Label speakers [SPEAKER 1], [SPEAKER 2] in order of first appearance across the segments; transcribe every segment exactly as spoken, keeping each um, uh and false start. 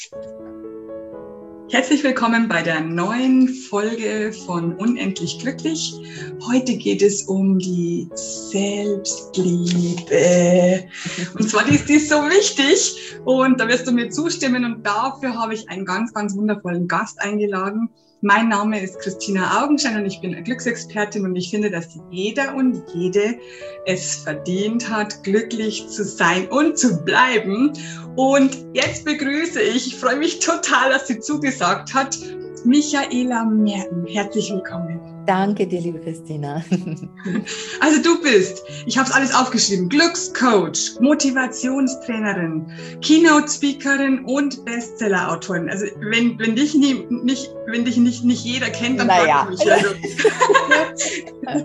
[SPEAKER 1] Herzlich willkommen bei der neuen Folge von Unendlich Glücklich. Heute geht es um die Selbstliebe. Und zwar die ist die so wichtig und da wirst du mir zustimmen und dafür habe ich einen ganz, ganz wundervollen Gast eingeladen. Mein Name ist Christina Augenschein und ich bin eine Glücksexpertin und ich finde, dass jeder und jede es verdient hat, glücklich zu sein und zu bleiben. Und jetzt begrüße ich, ich freue mich total, dass sie zugesagt hat, Michaela Merten. Herzlich willkommen.
[SPEAKER 2] Danke dir, liebe Christina.
[SPEAKER 1] Also du bist, ich habe es alles aufgeschrieben, Glückscoach, Motivationstrainerin, Keynote-Speakerin und Bestseller-Autorin. Also wenn, wenn dich, nie, nicht, wenn dich nicht, nicht jeder kennt, dann
[SPEAKER 2] naja.
[SPEAKER 1] fragt mich. Also,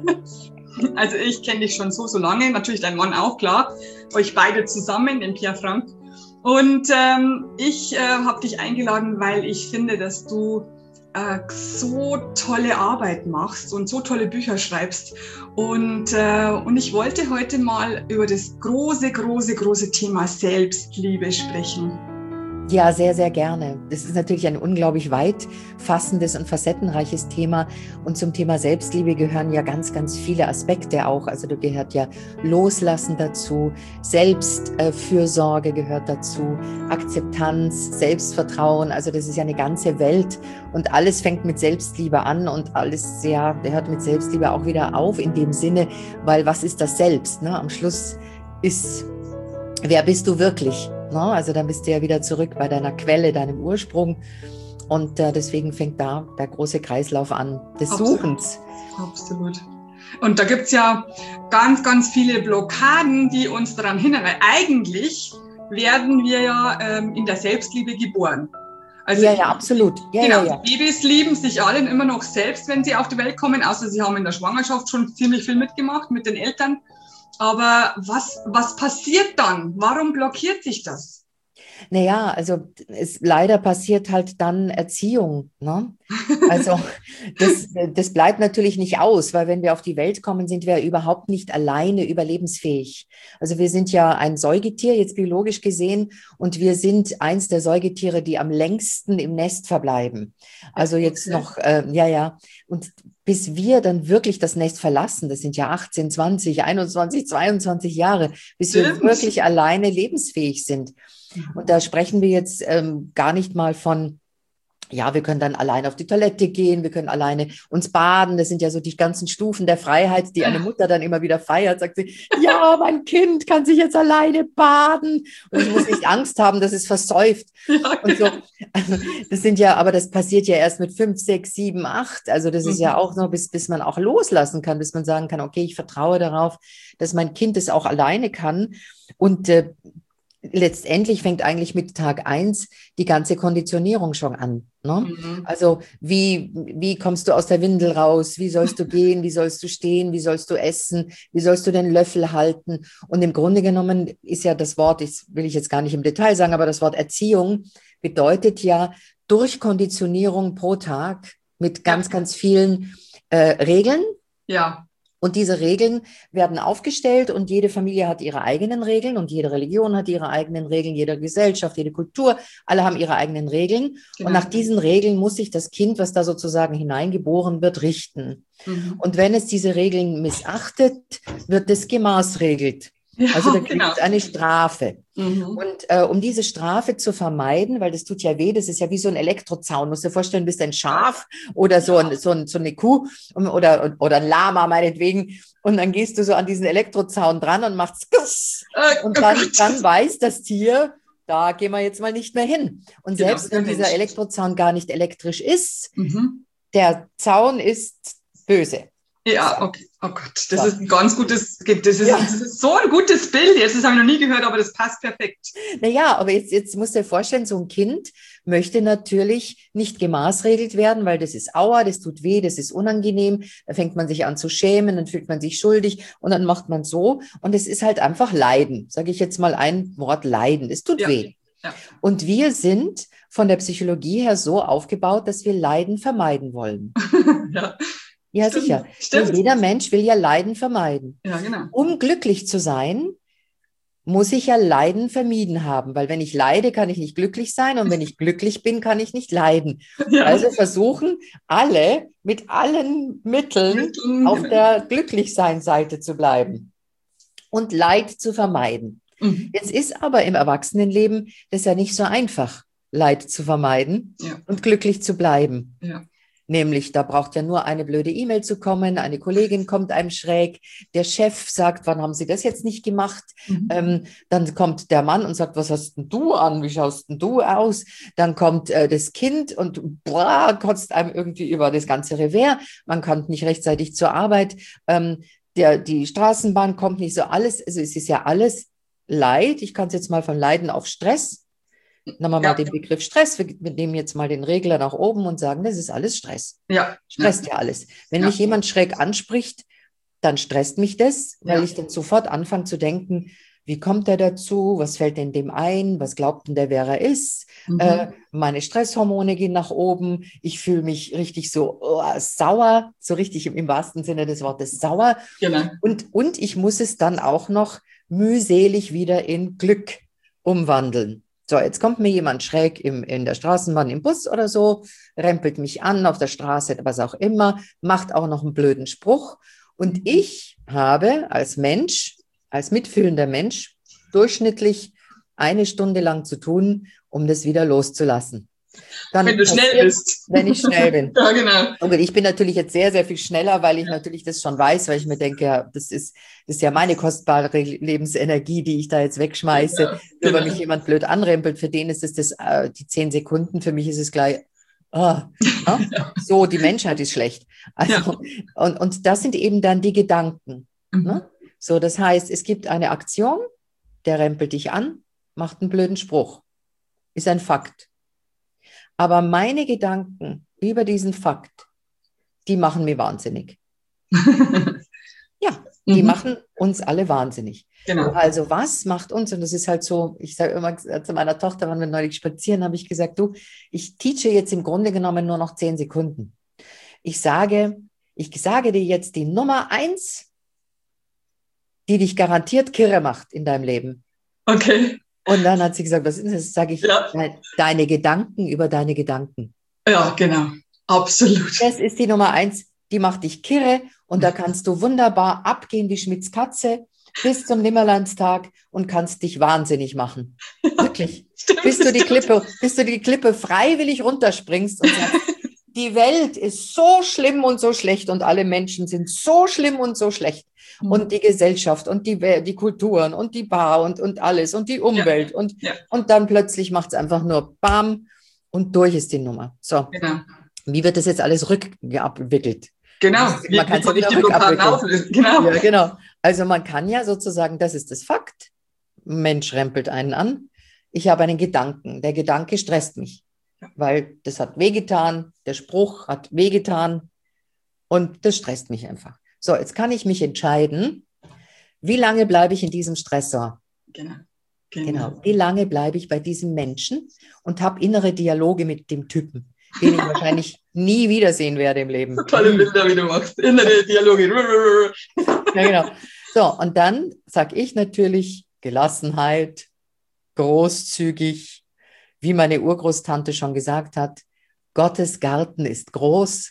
[SPEAKER 1] also ich kenne dich schon so, so lange, natürlich dein Mann auch, klar, euch beide zusammen, den Pierre Frank. Und ähm, ich äh, habe dich eingeladen, weil ich finde, dass du äh, so tolle Arbeit machst und so tolle Bücher schreibst. Und, äh, und ich wollte heute mal über das große, große, große Thema Selbstliebe sprechen.
[SPEAKER 2] Ja, sehr, sehr gerne. Das ist natürlich ein unglaublich weit fassendes und facettenreiches Thema. Und zum Thema Selbstliebe gehören ja ganz, ganz viele Aspekte auch. Also da gehört ja Loslassen dazu, Selbstfürsorge gehört dazu, Akzeptanz, Selbstvertrauen. Also das ist ja eine ganze Welt. Und alles fängt mit Selbstliebe an und alles, ja, der hört mit Selbstliebe auch wieder auf in dem Sinne, weil was ist das Selbst? Ne? Am Schluss ist, wer bist du wirklich? No, also dann bist du ja wieder zurück bei deiner Quelle, deinem Ursprung. Und äh, deswegen fängt da der große Kreislauf an, des
[SPEAKER 1] Absolut.
[SPEAKER 2] Suchens.
[SPEAKER 1] Absolut. Und da gibt es ja ganz, ganz viele Blockaden, die uns daran hindern. Weil eigentlich werden wir ja ähm, in der Selbstliebe geboren. Also
[SPEAKER 2] ja, ja, absolut. Ja,
[SPEAKER 1] genau,
[SPEAKER 2] ja, ja.
[SPEAKER 1] Die Babys lieben sich alle immer noch selbst, wenn sie auf die Welt kommen, außer sie haben in der Schwangerschaft schon ziemlich viel mitgemacht mit den Eltern. Aber was, was passiert dann? Warum blockiert sich das?
[SPEAKER 2] Naja, also es leider passiert halt dann Erziehung. Ne? Also das, das bleibt natürlich nicht aus, weil wenn wir auf die Welt kommen, sind wir überhaupt nicht alleine überlebensfähig. Also wir sind ja ein Säugetier, jetzt biologisch gesehen, und wir sind eins der Säugetiere, die am längsten im Nest verbleiben. Also jetzt
[SPEAKER 1] Okay.
[SPEAKER 2] noch, äh, ja, ja. Und bis wir dann wirklich das Nest verlassen, das sind ja achtzehn, zwanzig, einundzwanzig, zweiundzwanzig Jahre, bis
[SPEAKER 1] Stimmt.
[SPEAKER 2] wir wirklich alleine lebensfähig sind. Und da sprechen wir jetzt ähm, gar nicht mal von, ja, wir können dann alleine auf die Toilette gehen, wir können alleine uns baden. Das sind ja so die ganzen Stufen der Freiheit, die eine Mutter dann immer wieder feiert. Sagt sie, ja, mein Kind kann sich jetzt alleine baden und ich muss nicht Angst haben, dass es versäuft.
[SPEAKER 1] Ja,
[SPEAKER 2] Und so. Also das sind ja, aber das passiert ja erst mit fünf, sechs, sieben, acht. Also das ist
[SPEAKER 1] Mhm.
[SPEAKER 2] ja auch noch, bis, bis man auch loslassen kann, bis man sagen kann, okay, ich vertraue darauf, dass mein Kind es auch alleine kann. Und äh, letztendlich fängt eigentlich mit Tag eins die ganze Konditionierung schon an. Ne?
[SPEAKER 1] Mhm.
[SPEAKER 2] Also wie, wie kommst du aus der Windel raus? Wie sollst du gehen? Wie sollst du stehen? Wie sollst du essen? Wie sollst du den Löffel halten? Und im Grunde genommen ist ja das Wort, das will ich jetzt gar nicht im Detail sagen, aber das Wort Erziehung bedeutet ja durch Konditionierung pro Tag mit ganz,
[SPEAKER 1] Ja.
[SPEAKER 2] ganz vielen äh, Regeln.
[SPEAKER 1] Ja.
[SPEAKER 2] Und diese Regeln werden aufgestellt und jede Familie hat ihre eigenen Regeln und jede Religion hat ihre eigenen Regeln, jede Gesellschaft, jede Kultur, alle haben ihre eigenen Regeln.
[SPEAKER 1] Genau.
[SPEAKER 2] Und nach diesen Regeln muss sich das Kind, was da sozusagen hineingeboren wird, richten.
[SPEAKER 1] Mhm.
[SPEAKER 2] Und wenn es diese Regeln missachtet, wird es gemaßregelt.
[SPEAKER 1] Ja,
[SPEAKER 2] Also da kriegt
[SPEAKER 1] genau.
[SPEAKER 2] es eine Strafe.
[SPEAKER 1] Mhm.
[SPEAKER 2] Und äh, um diese Strafe zu vermeiden, weil das tut ja weh, das ist ja wie so ein Elektrozaun. Musst dir vorstellen, du bist ein Schaf oder so, ein, so, ein, so eine Kuh oder, oder ein Lama meinetwegen. Und dann gehst du so an diesen Elektrozaun dran und machst Kuss.
[SPEAKER 1] Äh,
[SPEAKER 2] Und
[SPEAKER 1] oh
[SPEAKER 2] dann,
[SPEAKER 1] Gott.
[SPEAKER 2] dann weiß das Tier, da gehen wir jetzt mal nicht mehr hin. Und
[SPEAKER 1] Genau,
[SPEAKER 2] selbst
[SPEAKER 1] der
[SPEAKER 2] wenn dieser
[SPEAKER 1] Mensch.
[SPEAKER 2] Elektrozaun gar nicht elektrisch ist,
[SPEAKER 1] Mhm.
[SPEAKER 2] der Zaun ist böse.
[SPEAKER 1] Ja, okay. Oh Gott, das
[SPEAKER 2] So.
[SPEAKER 1] ist ein ganz gutes, das ist,
[SPEAKER 2] Ja.
[SPEAKER 1] das ist so ein gutes Bild jetzt, das habe ich noch nie gehört, aber das passt perfekt.
[SPEAKER 2] Naja, aber jetzt, jetzt musst du dir vorstellen, so ein Kind möchte natürlich nicht gemaßregelt werden, weil das ist Aua, das tut weh, das ist unangenehm. Da fängt man sich an zu schämen, dann fühlt man sich schuldig und dann macht man so. Und es ist halt einfach Leiden, sage ich jetzt mal ein Wort Leiden. Es tut
[SPEAKER 1] Ja.
[SPEAKER 2] weh.
[SPEAKER 1] Ja.
[SPEAKER 2] Und wir sind von der Psychologie her so aufgebaut, dass wir Leiden vermeiden wollen.
[SPEAKER 1] Ja.
[SPEAKER 2] Ja,
[SPEAKER 1] Stimmt.
[SPEAKER 2] sicher.
[SPEAKER 1] Stimmt.
[SPEAKER 2] Denn jeder Mensch will ja Leiden vermeiden.
[SPEAKER 1] Ja, genau.
[SPEAKER 2] Um glücklich zu sein, muss ich ja Leiden vermieden haben, weil wenn ich leide, kann ich nicht glücklich sein und wenn ich glücklich bin, kann ich nicht leiden. Ja. Also versuchen alle mit allen Mitteln
[SPEAKER 1] Mitteln,
[SPEAKER 2] auf der Glücklichsein-Seite zu bleiben und Leid zu vermeiden.
[SPEAKER 1] Mhm.
[SPEAKER 2] Jetzt ist aber im Erwachsenenleben das ja nicht so einfach, Leid zu vermeiden
[SPEAKER 1] Ja.
[SPEAKER 2] und glücklich zu bleiben.
[SPEAKER 1] Ja.
[SPEAKER 2] Nämlich, da braucht ja nur eine blöde E-Mail zu kommen, eine Kollegin kommt einem schräg, der Chef sagt, wann haben Sie das jetzt nicht gemacht?
[SPEAKER 1] Mhm.
[SPEAKER 2] Ähm, dann kommt der Mann und sagt, was hast denn du an? Wie schaust denn du aus? Dann kommt äh, das Kind und boah, kotzt einem irgendwie über das ganze Revers. Man kommt nicht rechtzeitig zur Arbeit. Ähm, der, die Straßenbahn kommt nicht so alles. Also es ist ja alles Leid. Ich kann es jetzt mal von Leiden auf Stress. Nehmen wir mal
[SPEAKER 1] Ja.
[SPEAKER 2] den Begriff Stress. Wir, wir nehmen jetzt mal den Regler nach oben und sagen, das ist alles Stress.
[SPEAKER 1] Ja.
[SPEAKER 2] Stresst ja, ja alles. Wenn
[SPEAKER 1] ja.
[SPEAKER 2] mich jemand schräg anspricht, dann stresst mich das, weil
[SPEAKER 1] ja.
[SPEAKER 2] ich dann sofort anfange zu denken, wie kommt er dazu? Was fällt denn dem ein? Was glaubt denn der, wer er ist? Mhm. Äh, meine Stresshormone gehen nach oben. Ich fühle mich richtig so oh, sauer, so richtig im, im wahrsten Sinne des Wortes sauer.
[SPEAKER 1] Genau.
[SPEAKER 2] Und, und ich muss es dann auch noch mühselig wieder in Glück umwandeln. So, jetzt kommt mir jemand schräg im, in der Straßenbahn, im Bus oder so, rempelt mich an auf der Straße, was auch immer, macht auch noch einen blöden Spruch. Und ich habe als Mensch, als mitfühlender Mensch, durchschnittlich eine Stunde lang zu tun, um das wieder loszulassen. Dann
[SPEAKER 1] wenn du schnell bist.
[SPEAKER 2] Wenn ich schnell bin.
[SPEAKER 1] Ja, genau.
[SPEAKER 2] Und ich bin natürlich jetzt sehr, sehr viel schneller, weil ich natürlich das schon weiß, weil ich mir denke, ja, das ist, das ist ja meine kostbare Lebensenergie, die ich da jetzt wegschmeiße. Ja, genau. Nur weil mich jemand blöd anrempelt, für den ist es das, äh, die zehn Sekunden, für mich ist es gleich, oh, ja? So, die Menschheit ist schlecht. Also, ja. und, und das sind eben dann die Gedanken. Mhm. Ne? So, das heißt, es gibt eine Aktion, der rempelt dich an, macht einen blöden Spruch. Ist ein Fakt. Aber meine Gedanken über diesen Fakt, die machen mich wahnsinnig. Ja, die mhm. machen uns alle wahnsinnig.
[SPEAKER 1] Genau.
[SPEAKER 2] Also was macht uns, und das ist halt so, ich sage immer zu meiner Tochter, wenn wir neulich spazieren, habe ich gesagt, du, ich teache jetzt im Grunde genommen nur noch zehn Sekunden. Ich sage, ich sage dir jetzt die Nummer eins, die dich garantiert kirre macht in deinem Leben.
[SPEAKER 1] Okay.
[SPEAKER 2] Und dann hat sie gesagt, was ist das? Sage ich, ja. Deine Gedanken über deine Gedanken.
[SPEAKER 1] Ja, genau. Absolut.
[SPEAKER 2] Das ist die Nummer eins, die macht dich kirre und da kannst du wunderbar abgehen wie Schmitz Katze bis zum Nimmerleinstag und kannst dich wahnsinnig machen. Wirklich.
[SPEAKER 1] Stimmt,
[SPEAKER 2] bis, du die
[SPEAKER 1] stimmt.
[SPEAKER 2] Klippe, bis du die Klippe freiwillig runterspringst und sagst, die Welt ist so schlimm und so schlecht und alle Menschen sind so schlimm und so schlecht. Mhm. Und die Gesellschaft und die, die Kulturen und die Bar und, und alles und die Umwelt. Ja. Und, ja. und dann plötzlich macht es einfach nur Bam und durch ist die Nummer. So.
[SPEAKER 1] Genau.
[SPEAKER 2] Wie wird das jetzt alles rückabwickelt?
[SPEAKER 1] Genau.
[SPEAKER 2] Man wie, kann es wieder rückabwickeln. Genau. Ja, genau. Also man kann ja sozusagen, das ist das Fakt. Mensch rempelt einen an. Ich habe einen Gedanken. Der Gedanke stresst mich. Weil das hat wehgetan, der Spruch hat wehgetan und das stresst mich einfach. So, jetzt kann ich mich entscheiden, wie lange bleibe ich in diesem Stressor?
[SPEAKER 1] Genau.
[SPEAKER 2] Genau. genau. Wie lange bleibe ich bei diesem Menschen und habe innere Dialoge mit dem Typen, den ich wahrscheinlich nie wiedersehen werde im Leben.
[SPEAKER 1] Tolle Bilder, wie du machst. Innere Dialoge.
[SPEAKER 2] Ja, genau. So, und dann sage ich natürlich Gelassenheit, großzügig, wie meine Urgroßtante schon gesagt hat, Gottes Garten ist groß.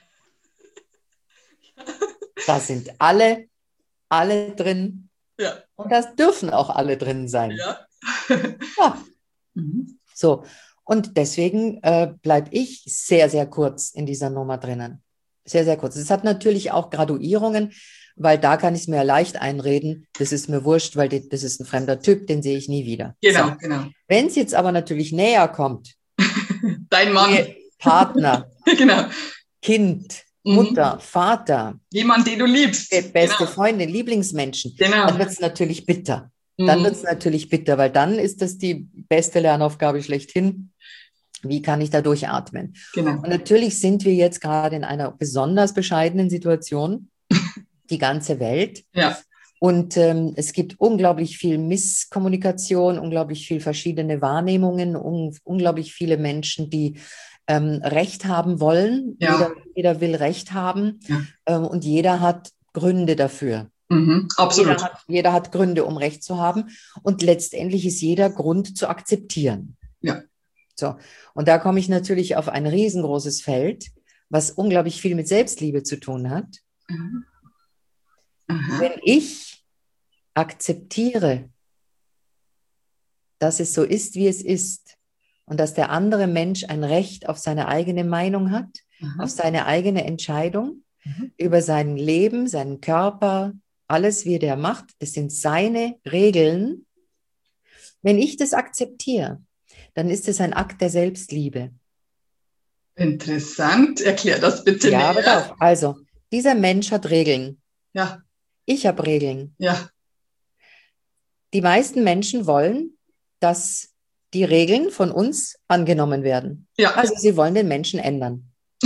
[SPEAKER 2] Da sind alle, alle drin.
[SPEAKER 1] Ja.
[SPEAKER 2] Und das dürfen auch alle drin sein.
[SPEAKER 1] Ja.
[SPEAKER 2] Ja.
[SPEAKER 1] Mhm.
[SPEAKER 2] So. Und deswegen äh, bleibe ich sehr, sehr kurz in dieser Nummer drinnen. Sehr, sehr kurz. Es hat natürlich auch Graduierungen, weil da kann ich es mir leicht einreden, das ist mir wurscht, weil die, das ist ein fremder Typ, den sehe ich nie wieder.
[SPEAKER 1] Genau,
[SPEAKER 2] so.
[SPEAKER 1] genau.
[SPEAKER 2] Wenn es jetzt aber natürlich näher kommt,
[SPEAKER 1] dein Mann,
[SPEAKER 2] Partner,
[SPEAKER 1] genau.
[SPEAKER 2] Kind, Mutter, mhm. Vater,
[SPEAKER 1] jemand, den du liebst,
[SPEAKER 2] beste
[SPEAKER 1] genau.
[SPEAKER 2] Freundin, Lieblingsmenschen,
[SPEAKER 1] genau.
[SPEAKER 2] dann wird es natürlich bitter. Dann mhm. wird es natürlich bitter, weil dann ist das die beste Lernaufgabe schlechthin. Wie kann ich da durchatmen?
[SPEAKER 1] Genau.
[SPEAKER 2] Und natürlich sind wir jetzt gerade in einer besonders bescheidenen Situation, die ganze Welt.
[SPEAKER 1] Ja.
[SPEAKER 2] Und ähm, es gibt unglaublich viel Misskommunikation, unglaublich viel verschiedene Wahrnehmungen, un unglaublich viele Menschen, die ähm, Recht haben wollen.
[SPEAKER 1] Ja.
[SPEAKER 2] Jeder, jeder will Recht haben
[SPEAKER 1] ja.
[SPEAKER 2] ähm, und jeder hat Gründe dafür.
[SPEAKER 1] Mhm, absolut.
[SPEAKER 2] Jeder hat, jeder hat Gründe, um Recht zu haben. Und letztendlich ist jeder Grund zu akzeptieren.
[SPEAKER 1] Ja.
[SPEAKER 2] So. Und da komme ich natürlich auf ein riesengroßes Feld, was unglaublich viel mit Selbstliebe zu tun hat.
[SPEAKER 1] Mhm. Aha.
[SPEAKER 2] Wenn ich akzeptiere, dass es so ist, wie es ist und dass der andere Mensch ein Recht auf seine eigene Meinung hat,
[SPEAKER 1] Aha.
[SPEAKER 2] auf seine eigene Entscheidung
[SPEAKER 1] Mhm.
[SPEAKER 2] über sein Leben, seinen Körper, alles, wie der macht, das sind seine Regeln. Wenn ich das akzeptiere, dann ist es ein Akt der Selbstliebe.
[SPEAKER 1] Interessant. Erklär das bitte
[SPEAKER 2] Ja,
[SPEAKER 1] näher.
[SPEAKER 2] pass auf. Also, dieser Mensch hat Regeln.
[SPEAKER 1] Ja,
[SPEAKER 2] Ich habe Regeln.
[SPEAKER 1] ja.
[SPEAKER 2] Die meisten Menschen wollen, dass die Regeln von uns angenommen werden.
[SPEAKER 1] Ja.
[SPEAKER 2] Also sie wollen den Menschen ändern.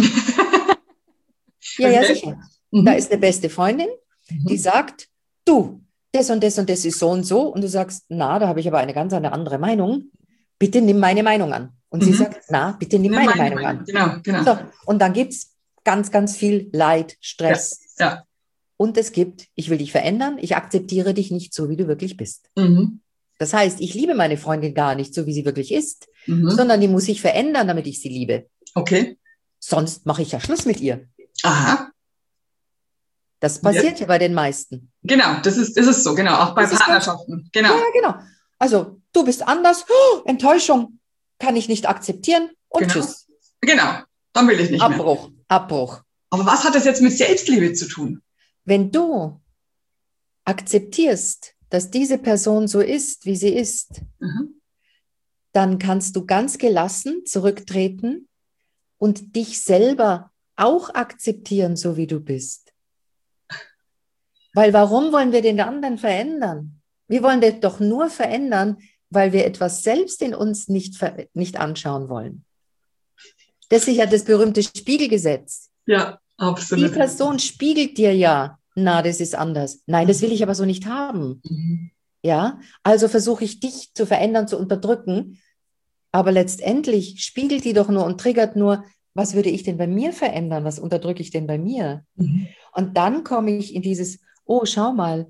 [SPEAKER 2] Ja, ja,
[SPEAKER 1] Okay.
[SPEAKER 2] sicher.
[SPEAKER 1] Mhm.
[SPEAKER 2] Da ist eine beste Freundin, die
[SPEAKER 1] Mhm.
[SPEAKER 2] sagt, du, das und das und das ist so und so. Und du sagst, na, da habe ich aber eine ganz eine andere Meinung. Bitte nimm meine Meinung an. Und sie
[SPEAKER 1] Mhm.
[SPEAKER 2] sagt, na, bitte nimm
[SPEAKER 1] Ja,
[SPEAKER 2] meine,
[SPEAKER 1] meine
[SPEAKER 2] Meinung
[SPEAKER 1] Meinung.
[SPEAKER 2] an.
[SPEAKER 1] Genau, genau.
[SPEAKER 2] So, und dann gibt es ganz, ganz viel Leid,
[SPEAKER 1] Ja,
[SPEAKER 2] Stress.
[SPEAKER 1] ja.
[SPEAKER 2] Und es gibt, ich will dich verändern, ich akzeptiere dich nicht so, wie du wirklich bist.
[SPEAKER 1] Mhm.
[SPEAKER 2] Das heißt, ich liebe meine Freundin gar nicht so, wie sie wirklich ist,
[SPEAKER 1] Mhm.
[SPEAKER 2] sondern die muss ich verändern, damit ich sie liebe.
[SPEAKER 1] Okay.
[SPEAKER 2] Sonst mache ich ja Schluss mit ihr.
[SPEAKER 1] Aha.
[SPEAKER 2] Das passiert ja bei den meisten.
[SPEAKER 1] Genau, das ist, das ist so, genau, auch bei
[SPEAKER 2] Das ist ganz-
[SPEAKER 1] Partnerschaften. Genau.
[SPEAKER 2] Ja, genau. Also, du bist anders. Oh, Enttäuschung kann ich nicht akzeptieren. Und
[SPEAKER 1] Genau.
[SPEAKER 2] tschüss.
[SPEAKER 1] Genau. Dann will ich nicht mehr.
[SPEAKER 2] Abbruch, Abbruch.
[SPEAKER 1] Aber was hat das jetzt mit Selbstliebe zu tun?
[SPEAKER 2] Wenn du akzeptierst, dass diese Person so ist, wie sie ist,
[SPEAKER 1] Mhm.
[SPEAKER 2] dann kannst du ganz gelassen zurücktreten und dich selber auch akzeptieren, so wie du bist. Weil warum wollen wir den anderen verändern? Wir wollen das doch nur verändern, weil wir etwas selbst in uns nicht, ver- nicht anschauen wollen. Das ist ja das berühmte Spiegelgesetz.
[SPEAKER 1] Ja,
[SPEAKER 2] Die
[SPEAKER 1] absolut.
[SPEAKER 2] Person spiegelt dir ja, na, das ist anders. Nein, das will ich aber so nicht haben.
[SPEAKER 1] Mhm.
[SPEAKER 2] Ja, also versuche ich dich zu verändern, zu unterdrücken. Aber letztendlich spiegelt die doch nur und triggert nur, was würde ich denn bei mir verändern? Was unterdrücke ich denn bei mir?
[SPEAKER 1] Mhm.
[SPEAKER 2] Und dann komme ich in dieses, oh, schau mal,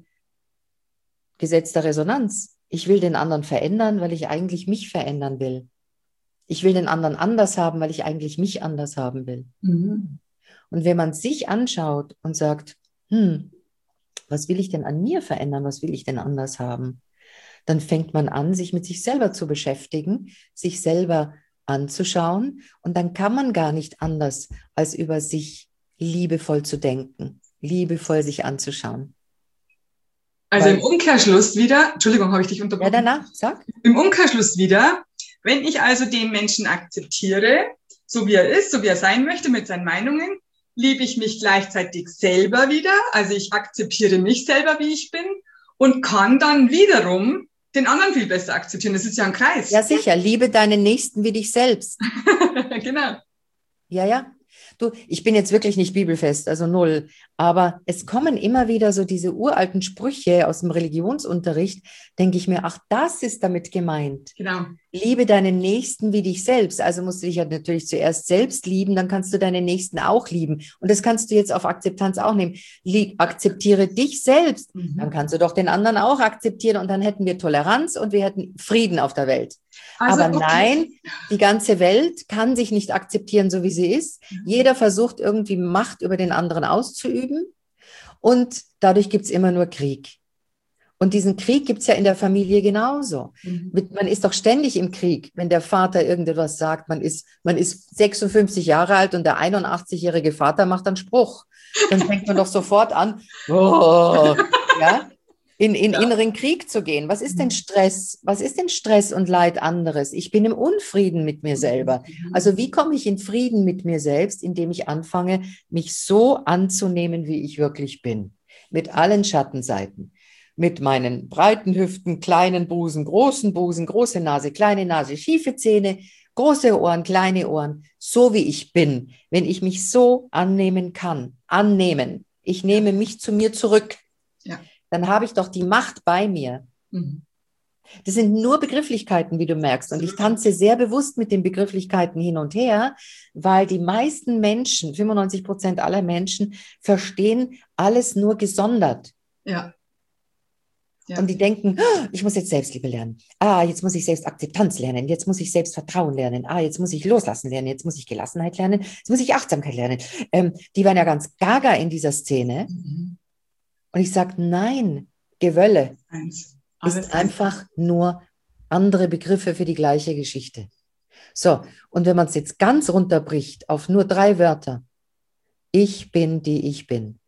[SPEAKER 2] Gesetz der Resonanz. Ich will den anderen verändern, weil ich eigentlich mich verändern will. Ich will den anderen anders haben, weil ich eigentlich mich anders haben will.
[SPEAKER 1] Mhm.
[SPEAKER 2] Und wenn man sich anschaut und sagt, hm, was will ich denn an mir verändern? Was will ich denn anders haben? Dann fängt man an, sich mit sich selber zu beschäftigen, sich selber anzuschauen. Und dann kann man gar nicht anders, als über sich liebevoll zu denken, liebevoll sich anzuschauen.
[SPEAKER 1] Also
[SPEAKER 2] Weil-
[SPEAKER 1] im Umkehrschluss wieder, Entschuldigung, habe ich dich
[SPEAKER 2] Ja,
[SPEAKER 1] unterbrochen.
[SPEAKER 2] danach, sag.
[SPEAKER 1] Im Umkehrschluss wieder, wenn ich also den Menschen akzeptiere, so wie er ist, so wie er sein möchte, mit seinen Meinungen, liebe ich mich gleichzeitig selber wieder. Also ich akzeptiere mich selber, wie ich bin und kann dann wiederum den anderen viel besser akzeptieren. Das ist ja ein Kreis.
[SPEAKER 2] Ja, sicher. Liebe deinen Nächsten wie dich selbst.
[SPEAKER 1] Genau.
[SPEAKER 2] Ja, ja. Du, ich bin jetzt wirklich nicht bibelfest, also null. Aber es kommen immer wieder so diese uralten Sprüche aus dem Religionsunterricht, denke ich mir, ach, das ist damit gemeint.
[SPEAKER 1] Genau.
[SPEAKER 2] Liebe deinen Nächsten wie dich selbst. Also musst du dich ja natürlich zuerst selbst lieben, dann kannst du deinen Nächsten auch lieben. Und das kannst du jetzt auf Akzeptanz auch nehmen. Lieb, akzeptiere dich selbst, dann
[SPEAKER 1] Mhm.
[SPEAKER 2] kannst du doch den anderen auch akzeptieren und dann hätten wir Toleranz und wir hätten Frieden auf der Welt.
[SPEAKER 1] Also,
[SPEAKER 2] Aber
[SPEAKER 1] okay.
[SPEAKER 2] nein, die ganze Welt kann sich nicht akzeptieren, so wie sie ist. Jeder versucht irgendwie Macht über den anderen auszuüben und dadurch gibt es immer nur Krieg. Und diesen Krieg gibt es ja in der Familie genauso.
[SPEAKER 1] Mhm.
[SPEAKER 2] Mit, man ist doch ständig im Krieg, wenn der Vater irgendetwas sagt. Man ist, man ist sechsundfünfzig Jahre alt und der einundachtzigjährige Vater macht einen Spruch. Dann fängt man doch sofort an, oh, ja, in, in
[SPEAKER 1] Ja.
[SPEAKER 2] inneren Krieg zu gehen. Was ist denn Stress? Was ist denn Stress und Leid anderes? Ich bin im Unfrieden mit mir selber. Also wie komme ich in Frieden mit mir selbst, indem ich anfange, mich so anzunehmen, wie ich wirklich bin? Mit allen Schattenseiten. Mit meinen breiten Hüften, kleinen Busen, großen Busen, große Nase, kleine Nase, schiefe Zähne, große Ohren, kleine Ohren, so wie ich bin. Wenn ich mich so annehmen kann, annehmen, ich nehme mich zu mir zurück,
[SPEAKER 1] Ja.
[SPEAKER 2] dann habe ich doch die Macht bei mir.
[SPEAKER 1] Mhm.
[SPEAKER 2] Das sind nur Begrifflichkeiten, wie du merkst. Und ich tanze sehr bewusst mit den Begrifflichkeiten hin und her, weil die meisten Menschen, fünfundneunzig Prozent aller Menschen, verstehen alles nur gesondert.
[SPEAKER 1] Ja. Ja.
[SPEAKER 2] Und die denken, oh, ich muss jetzt Selbstliebe lernen. Ah, jetzt muss ich Selbstakzeptanz lernen. Jetzt muss ich Selbstvertrauen lernen. Ah, jetzt muss ich loslassen lernen. Jetzt muss ich Gelassenheit lernen. Jetzt muss ich Achtsamkeit lernen. Ähm, die waren ja ganz gaga in dieser Szene. Mhm. Und ich sage, nein, Gewölle eins. ist einfach eins. Nur andere Begriffe für die gleiche Geschichte. So, und wenn man es jetzt ganz runterbricht auf nur drei Wörter. Ich bin, die ich bin.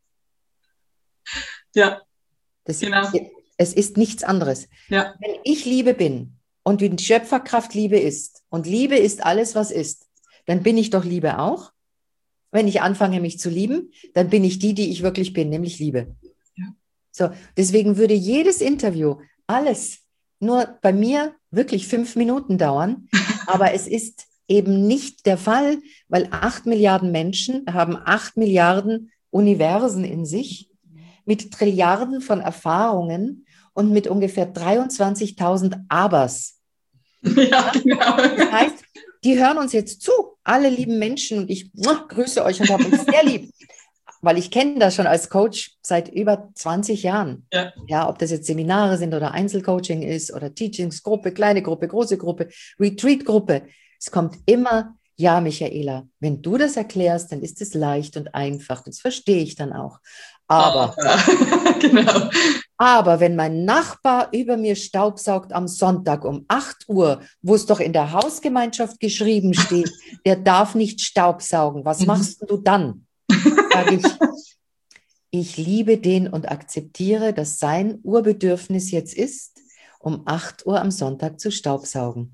[SPEAKER 1] Ja.
[SPEAKER 2] Das,
[SPEAKER 1] genau.
[SPEAKER 2] Es ist nichts anderes.
[SPEAKER 1] Ja.
[SPEAKER 2] Wenn ich Liebe bin und die Schöpferkraft Liebe ist und Liebe ist alles, was ist, dann bin ich doch Liebe auch. Wenn ich anfange, mich zu lieben, dann bin ich die, die ich wirklich bin, nämlich Liebe.
[SPEAKER 1] Ja.
[SPEAKER 2] So, deswegen würde jedes Interview, alles, nur bei mir wirklich fünf Minuten dauern, aber es ist eben nicht der Fall, weil acht Milliarden Menschen haben acht Milliarden Universen in sich, mit Trilliarden von Erfahrungen und mit ungefähr dreiundzwanzigtausend Abers.
[SPEAKER 1] Ja, genau.
[SPEAKER 2] Das heißt, die hören uns jetzt zu, alle lieben Menschen, und ich muah, grüße euch und habe uns sehr lieb, weil ich kenne das schon als Coach seit über zwanzig Jahren.
[SPEAKER 1] Ja.
[SPEAKER 2] Ja, ob das jetzt Seminare sind oder Einzelcoaching ist oder Teachingsgruppe, kleine Gruppe, große Gruppe, Retreat-Gruppe. Es kommt immer, ja, Michaela, wenn du das erklärst, dann ist es leicht und einfach. Das verstehe ich dann auch. Aber,
[SPEAKER 1] oh, genau.
[SPEAKER 2] aber wenn mein Nachbar über mir staubsaugt am Sonntag um acht Uhr, wo es doch in der Hausgemeinschaft geschrieben steht, der darf nicht staubsaugen, was mhm. machst du dann? Sag ich, ich liebe den und akzeptiere, dass sein Urbedürfnis jetzt ist, um acht Uhr am Sonntag zu staubsaugen.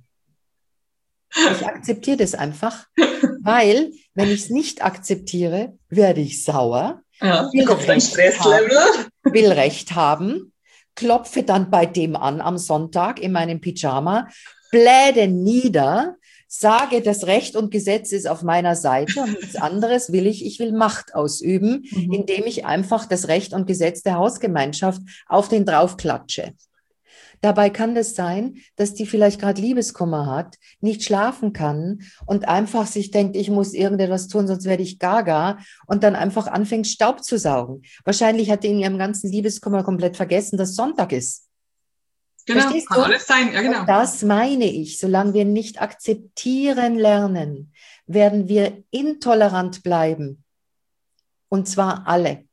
[SPEAKER 2] Ich akzeptiere das einfach, weil, wenn ich es nicht akzeptiere, werde ich sauer.
[SPEAKER 1] Ja,
[SPEAKER 2] will,
[SPEAKER 1] kommt
[SPEAKER 2] Recht
[SPEAKER 1] Stresslevel.
[SPEAKER 2] haben, will Recht haben, klopfe dann bei dem an am Sonntag in meinem Pyjama, bläde nieder, sage, das Recht und Gesetz ist auf meiner Seite und nichts anderes will ich, ich will Macht ausüben, mhm. indem ich einfach das Recht und Gesetz der Hausgemeinschaft auf den draufklatsche. Dabei kann es sein, dass die vielleicht gerade Liebeskummer hat, nicht schlafen kann und einfach sich denkt, ich muss irgendetwas tun, sonst werde ich gaga, und dann einfach anfängt, Staub zu saugen. Wahrscheinlich hat die in ihrem ganzen Liebeskummer komplett vergessen, dass Sonntag ist.
[SPEAKER 1] Genau,
[SPEAKER 2] Verstehst
[SPEAKER 1] kann
[SPEAKER 2] du?
[SPEAKER 1] alles sein. Ja, genau.
[SPEAKER 2] Und das meine ich. Solange wir nicht akzeptieren lernen, werden wir intolerant bleiben. Und zwar alle.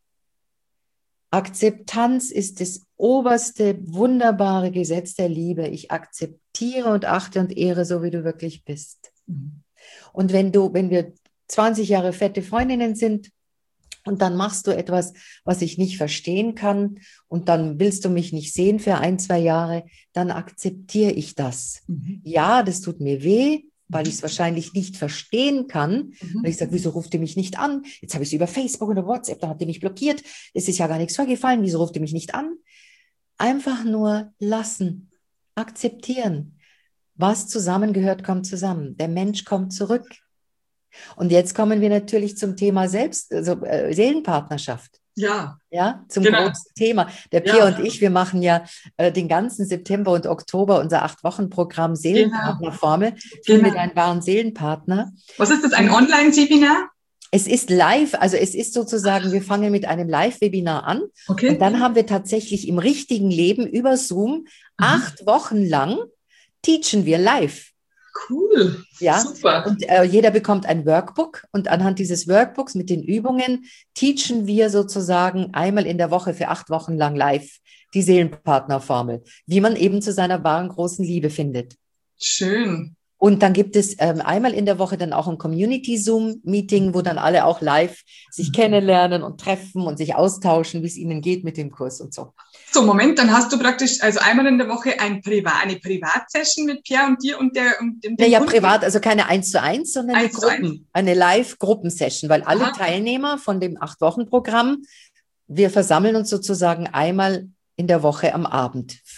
[SPEAKER 2] Akzeptanz ist das oberste, wunderbare Gesetz der Liebe. Ich akzeptiere und achte und ehre, so wie du wirklich bist. Mhm. Und wenn du, wenn wir zwanzig Jahre fette Freundinnen sind und dann machst du etwas, was ich nicht verstehen kann und dann willst du mich nicht sehen für ein, zwei Jahre, dann akzeptiere ich das. Mhm. Ja, das tut mir weh, weil ich es wahrscheinlich nicht verstehen kann. Mhm. Weil ich sage, wieso ruft ihr mich nicht an? Jetzt habe ich es über Facebook oder WhatsApp, da habt ihr mich blockiert. Es ist ja gar nichts vorgefallen, wieso ruft ihr mich nicht an? Einfach nur lassen, akzeptieren. Was zusammengehört, kommt zusammen. Der Mensch kommt zurück. Und jetzt kommen wir natürlich zum Thema Selbst, also äh, Seelenpartnerschaft.
[SPEAKER 1] Ja.
[SPEAKER 2] Ja, zum
[SPEAKER 1] genau.
[SPEAKER 2] großen Thema. Der Pia
[SPEAKER 1] ja.
[SPEAKER 2] und ich, wir machen ja äh, den ganzen September und Oktober unser acht-Wochen-Programm Seelenpartnerformel. Finde
[SPEAKER 1] genau.
[SPEAKER 2] deinen wahren Seelenpartner.
[SPEAKER 1] Was ist das, ein Online-Seminar?
[SPEAKER 2] Es ist live, also es ist sozusagen, wir fangen mit einem Live-Webinar an.
[SPEAKER 1] Okay.
[SPEAKER 2] Und dann haben wir tatsächlich im richtigen Leben über Zoom mhm. acht Wochen lang teachen wir live.
[SPEAKER 1] Cool,
[SPEAKER 2] ja?
[SPEAKER 1] Super.
[SPEAKER 2] Und äh, jeder bekommt ein Workbook und anhand dieses Workbooks mit den Übungen teachen wir sozusagen einmal in der Woche für acht Wochen lang live die Seelenpartnerformel, wie man eben zu seiner wahren großen Liebe findet.
[SPEAKER 1] Schön.
[SPEAKER 2] Und dann gibt es ähm, einmal in der Woche dann auch ein Community-Zoom-Meeting, wo dann alle auch live sich kennenlernen und treffen und sich austauschen, wie es ihnen geht mit dem Kurs und so.
[SPEAKER 1] So, Moment, dann hast du praktisch also einmal in der Woche ein Privat, eine Privatsession mit Pierre und dir und der und dem, dem
[SPEAKER 2] Naja,
[SPEAKER 1] Kunden?
[SPEAKER 2] privat, also keine eins zu eins, sondern eine,
[SPEAKER 1] eins zu eins.
[SPEAKER 2] Gruppen, eine Live-Gruppensession, weil alle
[SPEAKER 1] Aha.
[SPEAKER 2] Teilnehmer von dem acht-Wochen-Programm, wir versammeln uns sozusagen einmal in der Woche am Abend